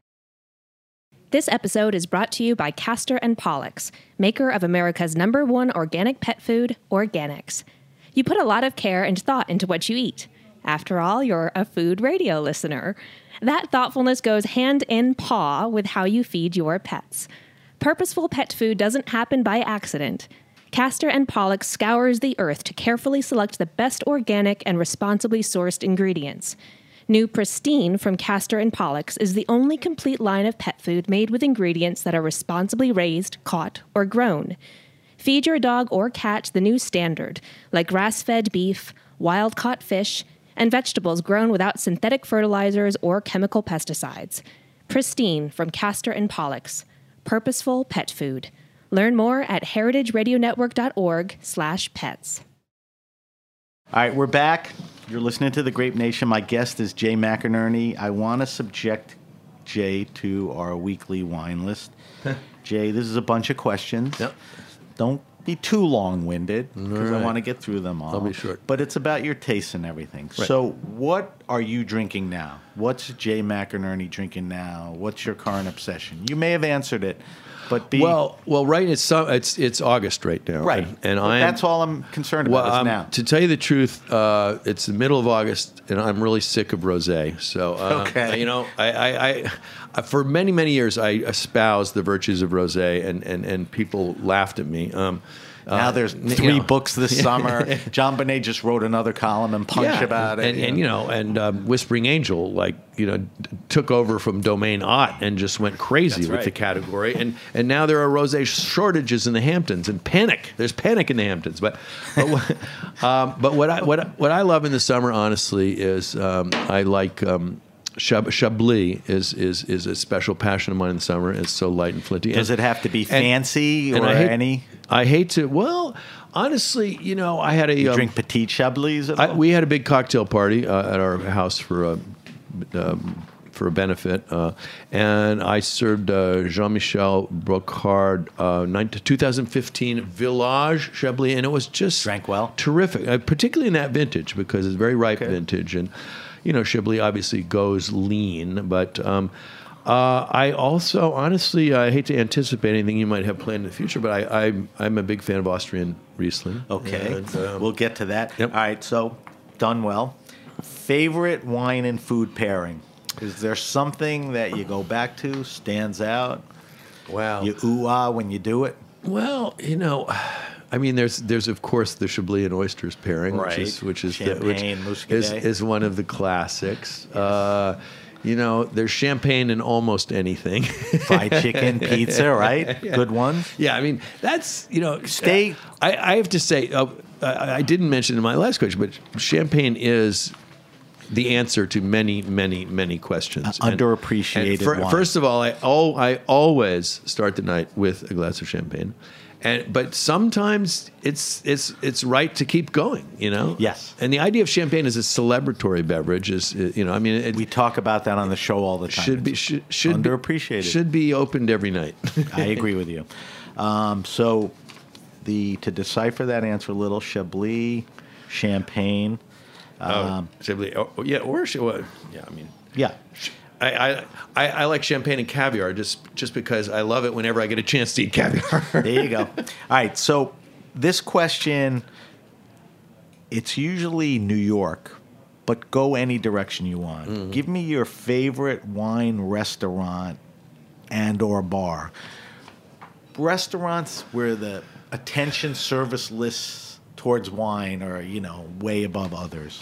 This episode is brought to you by Castor and Pollux, maker of America's number one organic pet food, Organics. You put a lot of care and thought into what you eat. After all, you're a food radio listener. That thoughtfulness goes hand in paw with how you feed your pets. Purposeful pet food doesn't happen by accident. Castor and Pollux scours the earth to carefully select the best organic and responsibly sourced ingredients. New Pristine from Castor and Pollux is the only complete line of pet food made with ingredients that are responsibly raised, caught, or grown. Feed your dog or cat the new standard, like grass-fed beef, wild-caught fish, and vegetables grown without synthetic fertilizers or chemical pesticides. Pristine from Castor and Pollux. Purposeful pet food. Learn more at heritageradionetwork.org slash pets. All right, we're back. You're listening to The Grape Nation. My guest is Jay McInerney. I want to subject Jay to our weekly wine list. Jay, this is a bunch of questions. Yep. Don't be too long-winded because I right. want to get through them all. I'll be short. But it's about your tastes and everything. Right. So what are you drinking now? What's Jay McInerney drinking now? What's your current obsession? You may have answered it, but be... Well, well, right. It's some, it's it's August right now, right. And, and But I am, that's all I'm concerned well, about is um, now. to tell you the truth, uh, it's the middle of August, and I'm really sick of rosé. So, uh, Okay. you know, I, I, I, I for many many years I espoused the virtues of rosé, and, and, and people laughed at me. Um, Now uh, there's you three know. books this summer. John Bonet just wrote another column in Punch Yeah, about it. and, and you know, and um, Whispering Angel, like you know, d- took over from Domaine Ott and just went crazy That's with right. the category. And and now there are rosé shortages in the Hamptons and panic. There's panic in the Hamptons. But but, what- um, but what I what I- what I love in the summer, honestly, is um, I like. Um, Chab- Chablis is, is is a special passion of mine in the summer. It's so light and flinty. Does And- it have to be and- fancy and or I hate, any? I hate to. Well, honestly, you know, I had a You um, drink Petit Chablis at I, all? we had a big cocktail party uh, at our house for a um, for a benefit, uh, and I served uh, Jean-Michel Brocard uh, twenty fifteen Village Chablis, and it was just Drank well? terrific, uh, particularly in that vintage because it's very ripe Okay. vintage, and you know Chablis obviously goes lean, but. Um, Uh, I also, honestly, I hate to anticipate anything you might have planned in the future, but I, I, I'm a big fan of Austrian Riesling. Okay, And, um, we'll get to that. Yep. All right, so done well. Favorite wine and food pairing? Is there something that you go back to, stands out? Wow. You ooh-ah when you do it? Well, you know, I mean, there's there's of course the Chablis and oysters pairing, Right. which is which is the, which Champagne, is, Muscadet. is one of the classics. Uh, you know, there's champagne in almost anything. Fried chicken, pizza, right? Yeah. Good ones. Yeah, I mean that's you know Steak. I, I have to say uh, I, I didn't mention in my last question, but champagne is the answer to many, many, many questions. Uh, underappreciated And fir- wine. First of all, I al- I always start the night with a glass of champagne, and but sometimes it's it's it's right to keep going. You know. Yes. And the idea of champagne as a celebratory beverage is uh, you know I mean it We talk about that on the show all the time. should be It's should should underappreciated. be, should be opened every night. I agree with you. Um, so, the to decipher that answer a little, Chablis, champagne. Um, Oh, Chablis. Oh, yeah, or sh- well, yeah. I mean, yeah. I, I I I like champagne and caviar just just because I love it whenever I get a chance to eat caviar. There you go. All right. So, this question, it's usually New York, but go any direction you want. Mm-hmm. Give me your favorite wine restaurant and or bar. Restaurants where the attention service lists towards wine are, you know, way above others.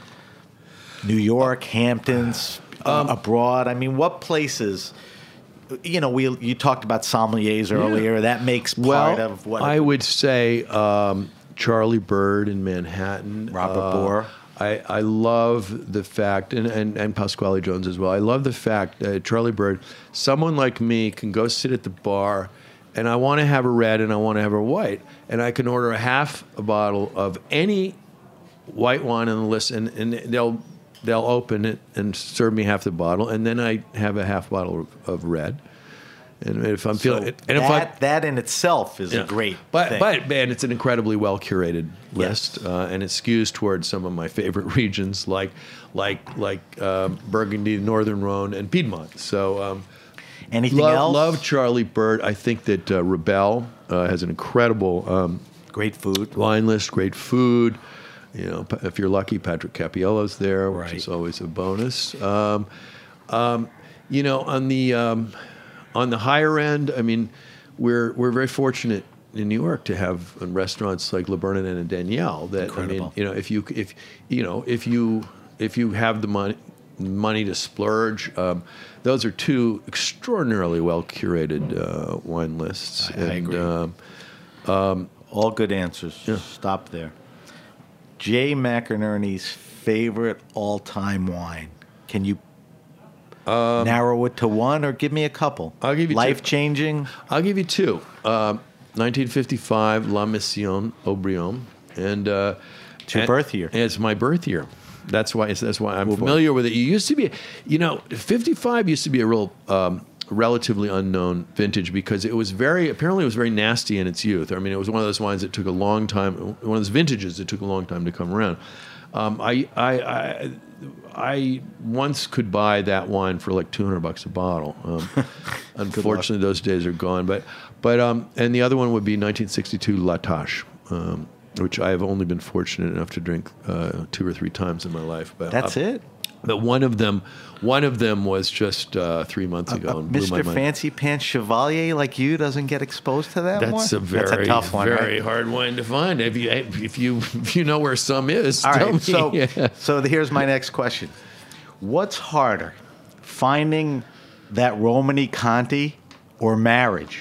New York, Hamptons, Um, uh, abroad. I mean, what places? You know, we you talked about sommeliers earlier. That makes part well, of what I would say um, Charlie Bird in Manhattan. Robert Uh, Bohr. I, I love the fact, and, and, and Pasquale Jones as well. I love the fact that Charlie Bird, someone like me, can go sit at the bar, and I want to have a red and I want to have a white, and I can order a half a bottle of any white wine on the list, and, and they'll they'll open it and serve me half the bottle, and then I have a half bottle of, of red. And if I'm So feeling, and if that, I, that in itself is yeah. a great but thing. but and it's an incredibly well curated list, Yes. uh, and it skews towards some of my favorite regions, like like like um, Burgundy, Northern Rhone, and Piedmont. So. Um, Anything love, else? love Charlie Bird. I think that uh, Rebel uh, has an incredible um, Great food. wine list, great food. You know, pa- if you're lucky, Patrick Capiello's there, which Right. is always a bonus. Um, um, you know, on the um, on the higher end, I mean, we're we're very fortunate in New York to have um, restaurants like Le Bernardin and Danielle. That I mean, Incredible. you know, if you if you know if you if you have the money money to splurge. Um, those are two extraordinarily well curated uh, wine lists. I- I agree. Um, All good answers. Yeah. Stop there. Jay McInerney's favorite all-time wine. Can you narrow it to one, or give me a couple? Um, I'll give you two. Life-changing. I'll give you two. Um, nineteen fifty-five, La Mission Aubryon, and uh, It's your and- birth year. and it's my birth year. That's why. That's why I'm Cool boy. familiar with it. It used to be, you know, fifty-five used to be a real um, relatively unknown vintage because it was very apparently it was very nasty in its youth. I mean, it was one of those wines that took a long time. One of those vintages that took a long time to come around. Um, I, I, I, I once could buy that wine for like two hundred bucks a bottle. Um, unfortunately, those days are gone. But, but, um, and the other one would be nineteen sixty-two La Tâche, um, which I have only been fortunate enough to drink uh, two or three times in my life. But That's uh, it. But one of them, one of them was just uh, three months ago. and blew my Mister mind. Fancy Pants Chevalier like you doesn't get exposed to that one? That's a very, That's a tough one, very right? hard wine to find. If you, if you, if you know where some is, All tell right, me. so Yeah. so here's my next question: what's harder, finding that Romani Conti or marriage?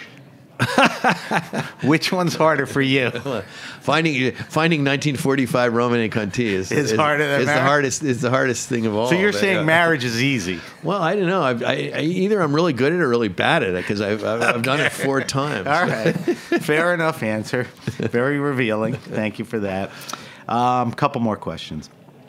Which one's harder for you? Finding finding nineteen forty-five Roman and Conti is, Is harder than is the marriage? hardest is the hardest thing of all. So you're But, saying uh, marriage is easy? Well, I don't know. I've, I, I either I'm really good at it or really bad at it because I've I've, I've done it four times. All right, fair enough answer. Very revealing. Thank you for that. Um, couple more questions.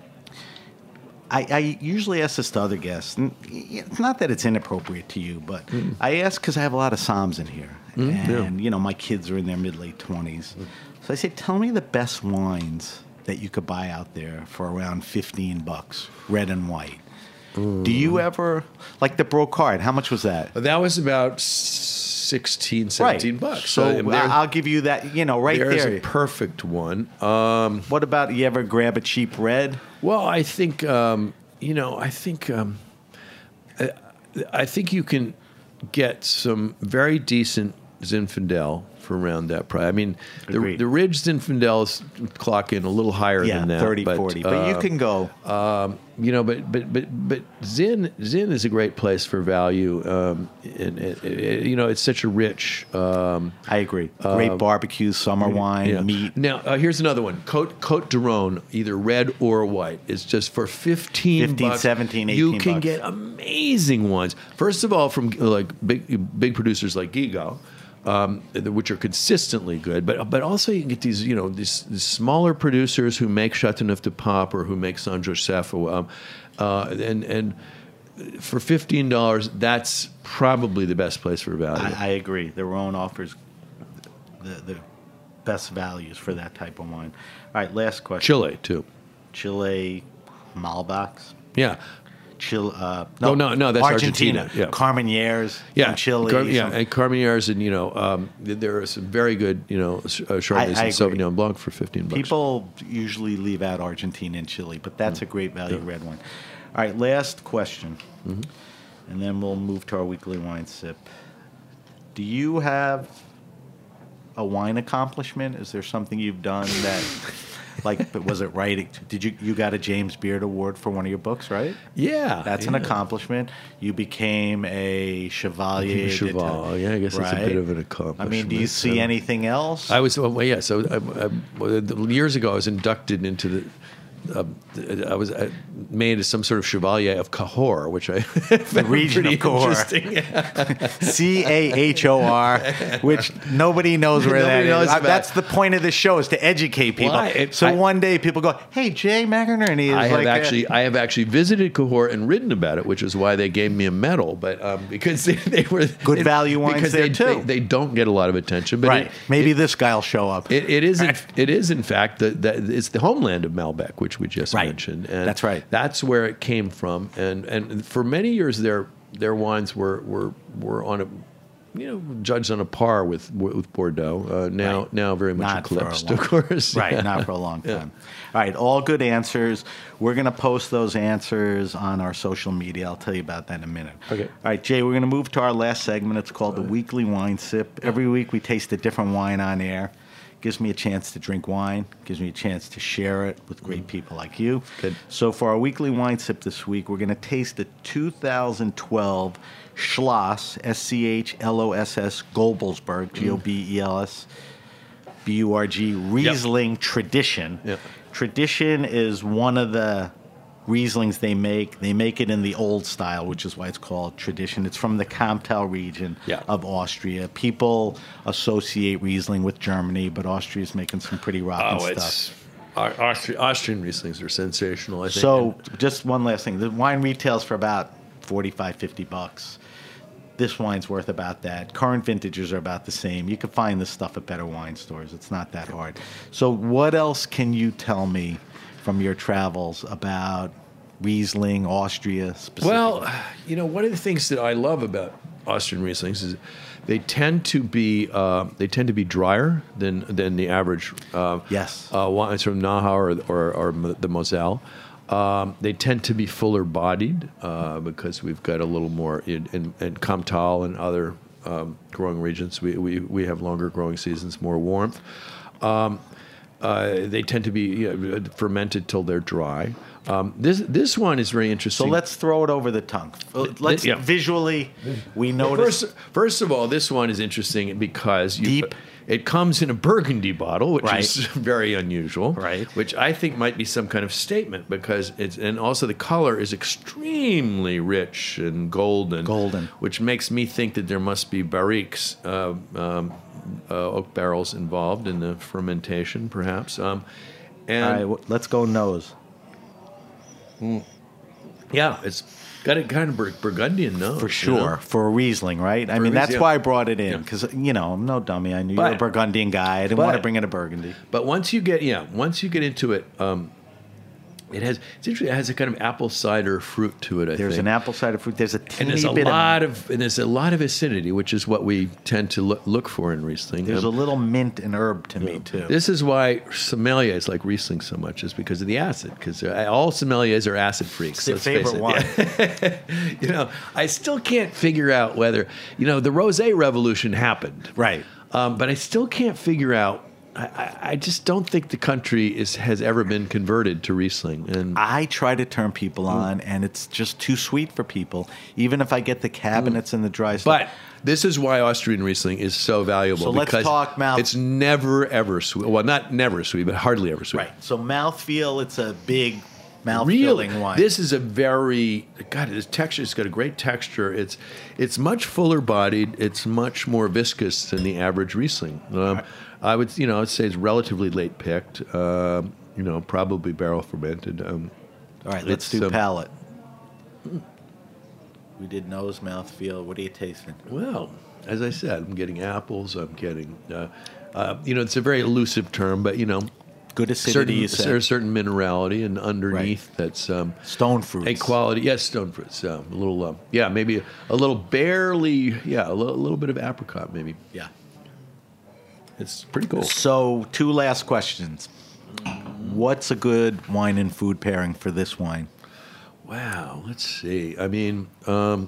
I, I usually ask this to other guests. And it's not that it's inappropriate to you, but Mm. I ask because I have a lot of Psalms in here, yeah. and you know my kids are in their mid late twenties. So I say, tell me the best wines that you could buy out there for around fifteen bucks, red and white. Do you ever like the Brocard? How much was that? That was about sixteen, seventeen bucks. So uh, there- I'll give you that. You know, right there's there. a perfect one. Um, What about you ever grab a cheap red? Well, I think um, you know. I think um, I, I think you can get some very decent Zinfandel for around that price. I mean, the, Agreed. the Ridge Zinfandels clock in a little higher Yeah, than that. thirty, but, forty. But uh, you can go. Um, you know, but but but but Zin Zin is a great place for value. Um, and, and, and, you know, it's such a rich. Um, I agree. Great barbecue, summer wine, yeah. meat. Now, uh, here's another one. Cote Cote de Rhone, either red or white. It's just for fifteen, fifteen, bucks. seventeen, You eighteen can bucks. get amazing ones. First of all, from uh, like big big producers like Gigot. Um, which are consistently good, but but also you can get these, you know, these, these smaller producers who make Chateauneuf du Pape or who make Saint Joseph, um, uh, and and for fifteen dollars, that's probably the best place for value. I, I agree. The Rhone offers the, the best values for that type of wine. All right, last question. Chile too. Chile, Malbecs. Yeah. Chile. Uh, No, no, no, that's Argentina, yeah. Carmenieres. Yeah, from Chile. Car- yeah, some- and Carmenieres, and you know, um, th- there are some very good, you know, sh- uh, Chardonnays I and agree. Sauvignon Blanc for fifteen bucks. People usually leave out Argentina and Chile, but that's a great value red wine. All right, last question, Mm-hmm. and then we'll move to our weekly wine sip. Do you have a wine accomplishment? Is there something you've done that, like, but was it writing? Did you you got a James Beard Award for one of your books, right? Yeah, That's yeah. an accomplishment. You became a chevalier. Cheval. Yeah, I guess that's a right? bit of an I accomplishment. mean, do you see Uh, anything else? I was, well, yeah. So I, I, well, years ago, I was inducted into the. Uh, I was uh, made as some sort of chevalier of Cahors, which I found region pretty of Cahors. interesting. C A H O R, which nobody knows where Nobody that knows is. Uh, about That's it. the point of this show, is to educate people. Why? It- so I- one day people go, "Hey, Jay McInerney is I have like." actually, a, I have actually visited Cahors and written about it, which is why they gave me a medal. But um, because they, they were Good they- value wines because there, they, too. They, they don't get a lot of attention, but right? it, Maybe this guy'll show up. It, it is. In, it is in fact the, the it's the homeland of Malbec, which we just Right. mentioned. And That's right. That's where it came from, and and for many years their their wines were were were on a, you know, judged on a par with with Bordeaux. Uh, now Right. now very much Not for a eclipsed, long- of course. Right, Yeah. not for a long time. All right, all good answers. We're going to post those answers on our social media. I'll tell you about that in a minute. Okay. All right, Jay, we're going to move to our last segment. It's called the Weekly Wine Sip. Every week we taste a different wine on air. Gives me a chance to drink wine. Gives me a chance to share it with great people like you. Good. So for our weekly wine sip this week, we're going to taste the two thousand twelve Schloss, S C H L O S S, Gobelsberg, G O B E L S, B U R G, Riesling Tradition. Yep. Tradition is one of the Rieslings they make. They make it in the old style, which is why it's called Tradition. It's from the Kamptal region Yeah. of Austria. People associate Riesling with Germany, but Austria's making some pretty rockin' Oh, stuff. it's Au- Austri- Austrian Rieslings are sensational. I think. So, And- just one last thing. The wine retails for about forty-five, fifty bucks. This wine's worth about that. Current vintages are about the same. You can find this stuff at better wine stores. It's not that hard. So, what else can you tell me from your travels about Riesling, Austria specifically? Well, you know, one of the things that I love about Austrian Rieslings is they tend to be uh, they tend to be drier than than the average uh, Yes. uh, wines from Nachau or, or, or Mo- the Moselle. Um, they tend to be fuller bodied uh, because we've got a little more in, in, in Kamptal and other um, growing regions. We, we we have longer growing seasons, more warmth. Um, uh, they tend to be, you know, fermented till they're dry. Um, this this one is very So interesting. let's throw it over the tongue. Let's yeah. visually, we notice. First, first of all, this one is interesting because you, Deep. it comes in a Burgundy bottle, which Right. is very unusual. Right. Which I think might be some kind of statement because it's, and also the color is extremely rich and golden. Golden. Which makes me think that there must be barriques, uh, um, uh, oak barrels involved in the fermentation, perhaps. Um, and All right, w- let's go nose. yeah, it's got a kind of Bur- Burgundian nose. For you sure, know? for a Riesling, right? I For mean, a that's Riesling, why yeah. I brought it in, Yeah. because, you know, I'm no dummy. I knew you were a But- Burgundian guy. I didn't want to but- bring in a Burgundy. But once you get, yeah, once you get into it, um, It has. It's interesting. It has a kind of apple cider fruit to it. I There's think. an apple cider fruit. There's a and teeny there's a bit lot of, of, and there's a lot of acidity, which is what we tend to look, look for in Riesling. There's Um, a little mint and herb to me too. This is why sommeliers like Riesling so much, is because of the acid. Because all sommeliers are acid freaks. It's their let's favorite face it. wine. You know, I still can't figure out whether, you know, the rosé revolution happened, Right. Um, but I still can't figure out. I, I, I just don't think the country is has ever been converted to Riesling, and I try to turn people on, and it's just too sweet for people. Even if I get the cabinets and the dry stuff. But this is why Austrian Riesling is so valuable. So let's because talk mouth- It's never ever sweet. Well, not never sweet, but hardly ever sweet. Right. So mouthfeel, it's a big Really, mouth-filling wine. this is a very God. This texture, it's got a great texture. It's it's much fuller bodied. It's much more viscous than the average Riesling. Um, I would you know I'd say it's relatively late picked. Uh, you know, probably barrel fermented. Um, All right, let's it's, do um, palate. We did nose, mouth, feel. What are you tasting? Well, as I said, I'm getting apples. I'm getting. Uh, uh, you know, it's a very elusive term, but you know. Good acidity, Certain, you said. there's a certain minerality, and underneath that's um, Stone fruits. a quality. Yes, stone fruits. Um, a little, um, yeah, maybe a, a little barely, yeah, a little, a little bit of apricot, maybe. Yeah. It's pretty cool. So, two last questions. What's a good wine and food pairing for this wine? Wow. Let's see. I mean, um,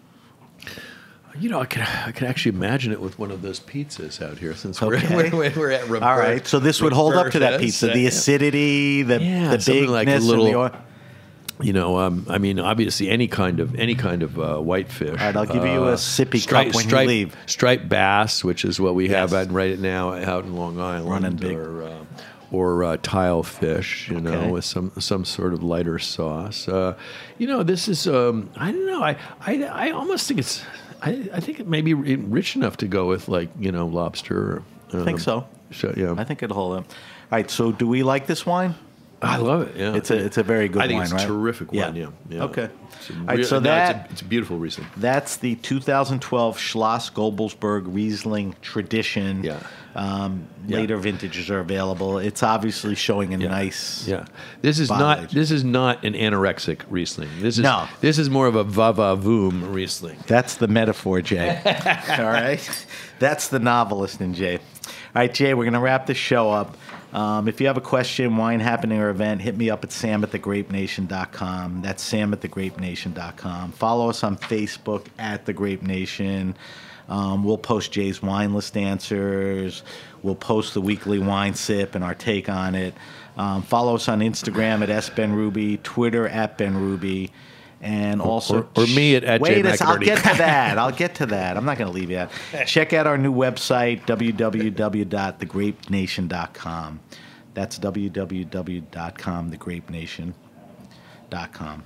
you know, I can I can actually imagine it with one of those pizzas out here, since Okay. we're, we're we're at. Robert, All right, so this would hold up to that Roberta's, pizza. uh, The yeah. acidity, the Yeah, the something bigness, like a and little- the oil. You know, um, I mean, obviously, any kind of any kind of uh, whitefish. All right, I'll give you a sippy stripe, cup when you stripe, leave. Striped bass, which is what we have Yes. out right now out in Long Island, Running big. or uh, or uh, tile fish, you Okay. know, with some some sort of lighter sauce. Uh, you know, this is um, I don't know. I, I I almost think it's I, I think it may be ri- rich enough to go with, like, you know, lobster. Or, I think um, so. So, yeah, I think it'll hold up. All right, so do we like this wine? I love it. Yeah, It's a it's a very good I think wine, it's right? a terrific wine. Yeah. yeah. Okay. It's a All right, real- so no, it's a- that it's a beautiful Riesling. that's the two thousand twelve Schloss Gobelsberg Riesling Tradition. Yeah. Um, Yeah. Later vintages are available. It's obviously showing a Yeah. nice. Yeah, this is bottle not age. this is not an anorexic Riesling. This is No. this is more of a va-va-voom Riesling. That's the metaphor, Jay. All right. That's the novelist in Jay. All right, Jay, we're going to wrap this show up. Um, if you have a question, wine happening or event, hit me up at sam at the grape nation dot com. That's sam at the grape nation dot com. Follow us on Facebook at The Grape Nation. Um, we'll post Jay's wine list answers. We'll post the weekly wine sip and our take on it. Um, follow us on Instagram at S Ben Ruby, Twitter at Ben Ruby. And also, or- or me at- at wait, Jay a sec, I'll McInerney. get to that. I'll get to that. I'm not going to leave you out. Check out our new website, w w w dot the grape nation dot com. That's w w w dot com, the grape nation dot com.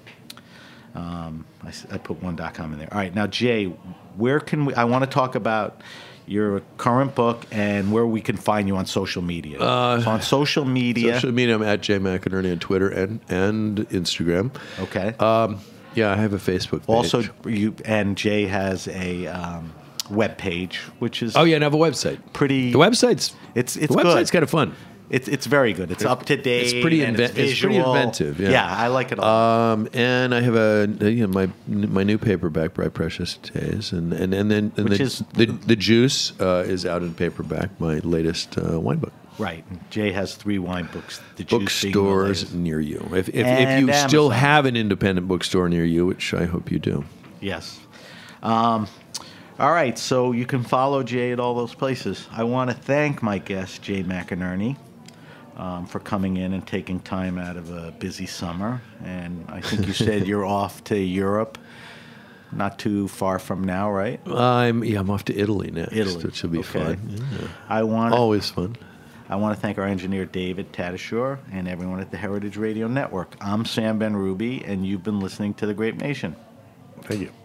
Um, I, s- I put one dot com in there. All right, now Jay, where can we? I want to talk about your current book and where we can find you on social media. Uh, so on social media, Social media, I'm at Jay McInerney on Twitter and and Instagram. okay. Um, yeah, I have a Facebook page. also, you and Jay has a um, web page, which is oh yeah, and I have a website. pretty. The website's It's it's the good. website's kind of fun. It's it's very good. It's up to date. It's pretty and inven- it's pretty visual. inventive, yeah. I like it a lot. Um, and I have a you know, my my new paperback, Bright Precious Days, and and and then and Which the, is- the the Juice uh, is out in paperback. My latest uh, wine book. Right. Jay has three wine books. The Juice being the Bookstores latest. near you. If if, if And you still Amazon. have an independent bookstore near you, which I hope you do. Yes. Um, all right. So you can follow Jay at all those places. I want to thank my guest, Jay McInerney, um, for coming in and taking time out of a busy summer. And I think you said you're off to Europe not too far from now, right? I'm yeah, I'm off to Italy next, Italy. which will be Okay. fun. Yeah. I want Always fun. I want to thank our engineer, David Tadashore, and everyone at the Heritage Radio Network. I'm Sam Ben Ruby, and you've been listening to The Grape Nation. Thank you.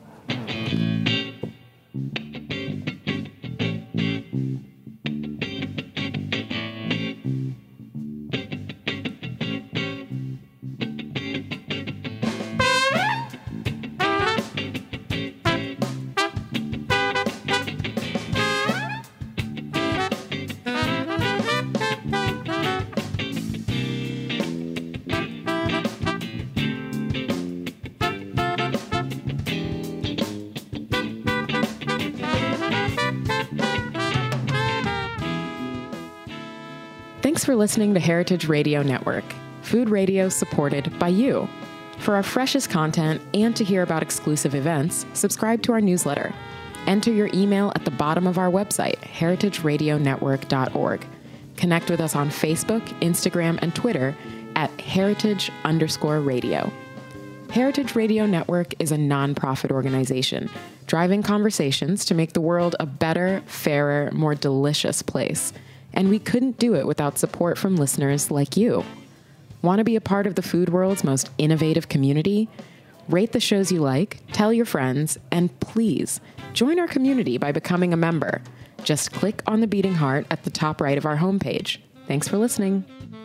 Thanks for listening to Heritage Radio Network, food radio supported by you. For our freshest content and to hear about exclusive events, subscribe to our newsletter. Enter your email at the bottom of our website, heritage radio network dot org. Connect with us on Facebook, Instagram, and Twitter at heritage underscore radio. Heritage Radio Network is a nonprofit organization driving conversations to make the world a better, fairer, more delicious place. And we couldn't do it without support from listeners like you. Want to be a part of the food world's most innovative community? Rate the shows you like, tell your friends, and please join our community by becoming a member. Just click on the beating heart at the top right of our homepage. Thanks for listening.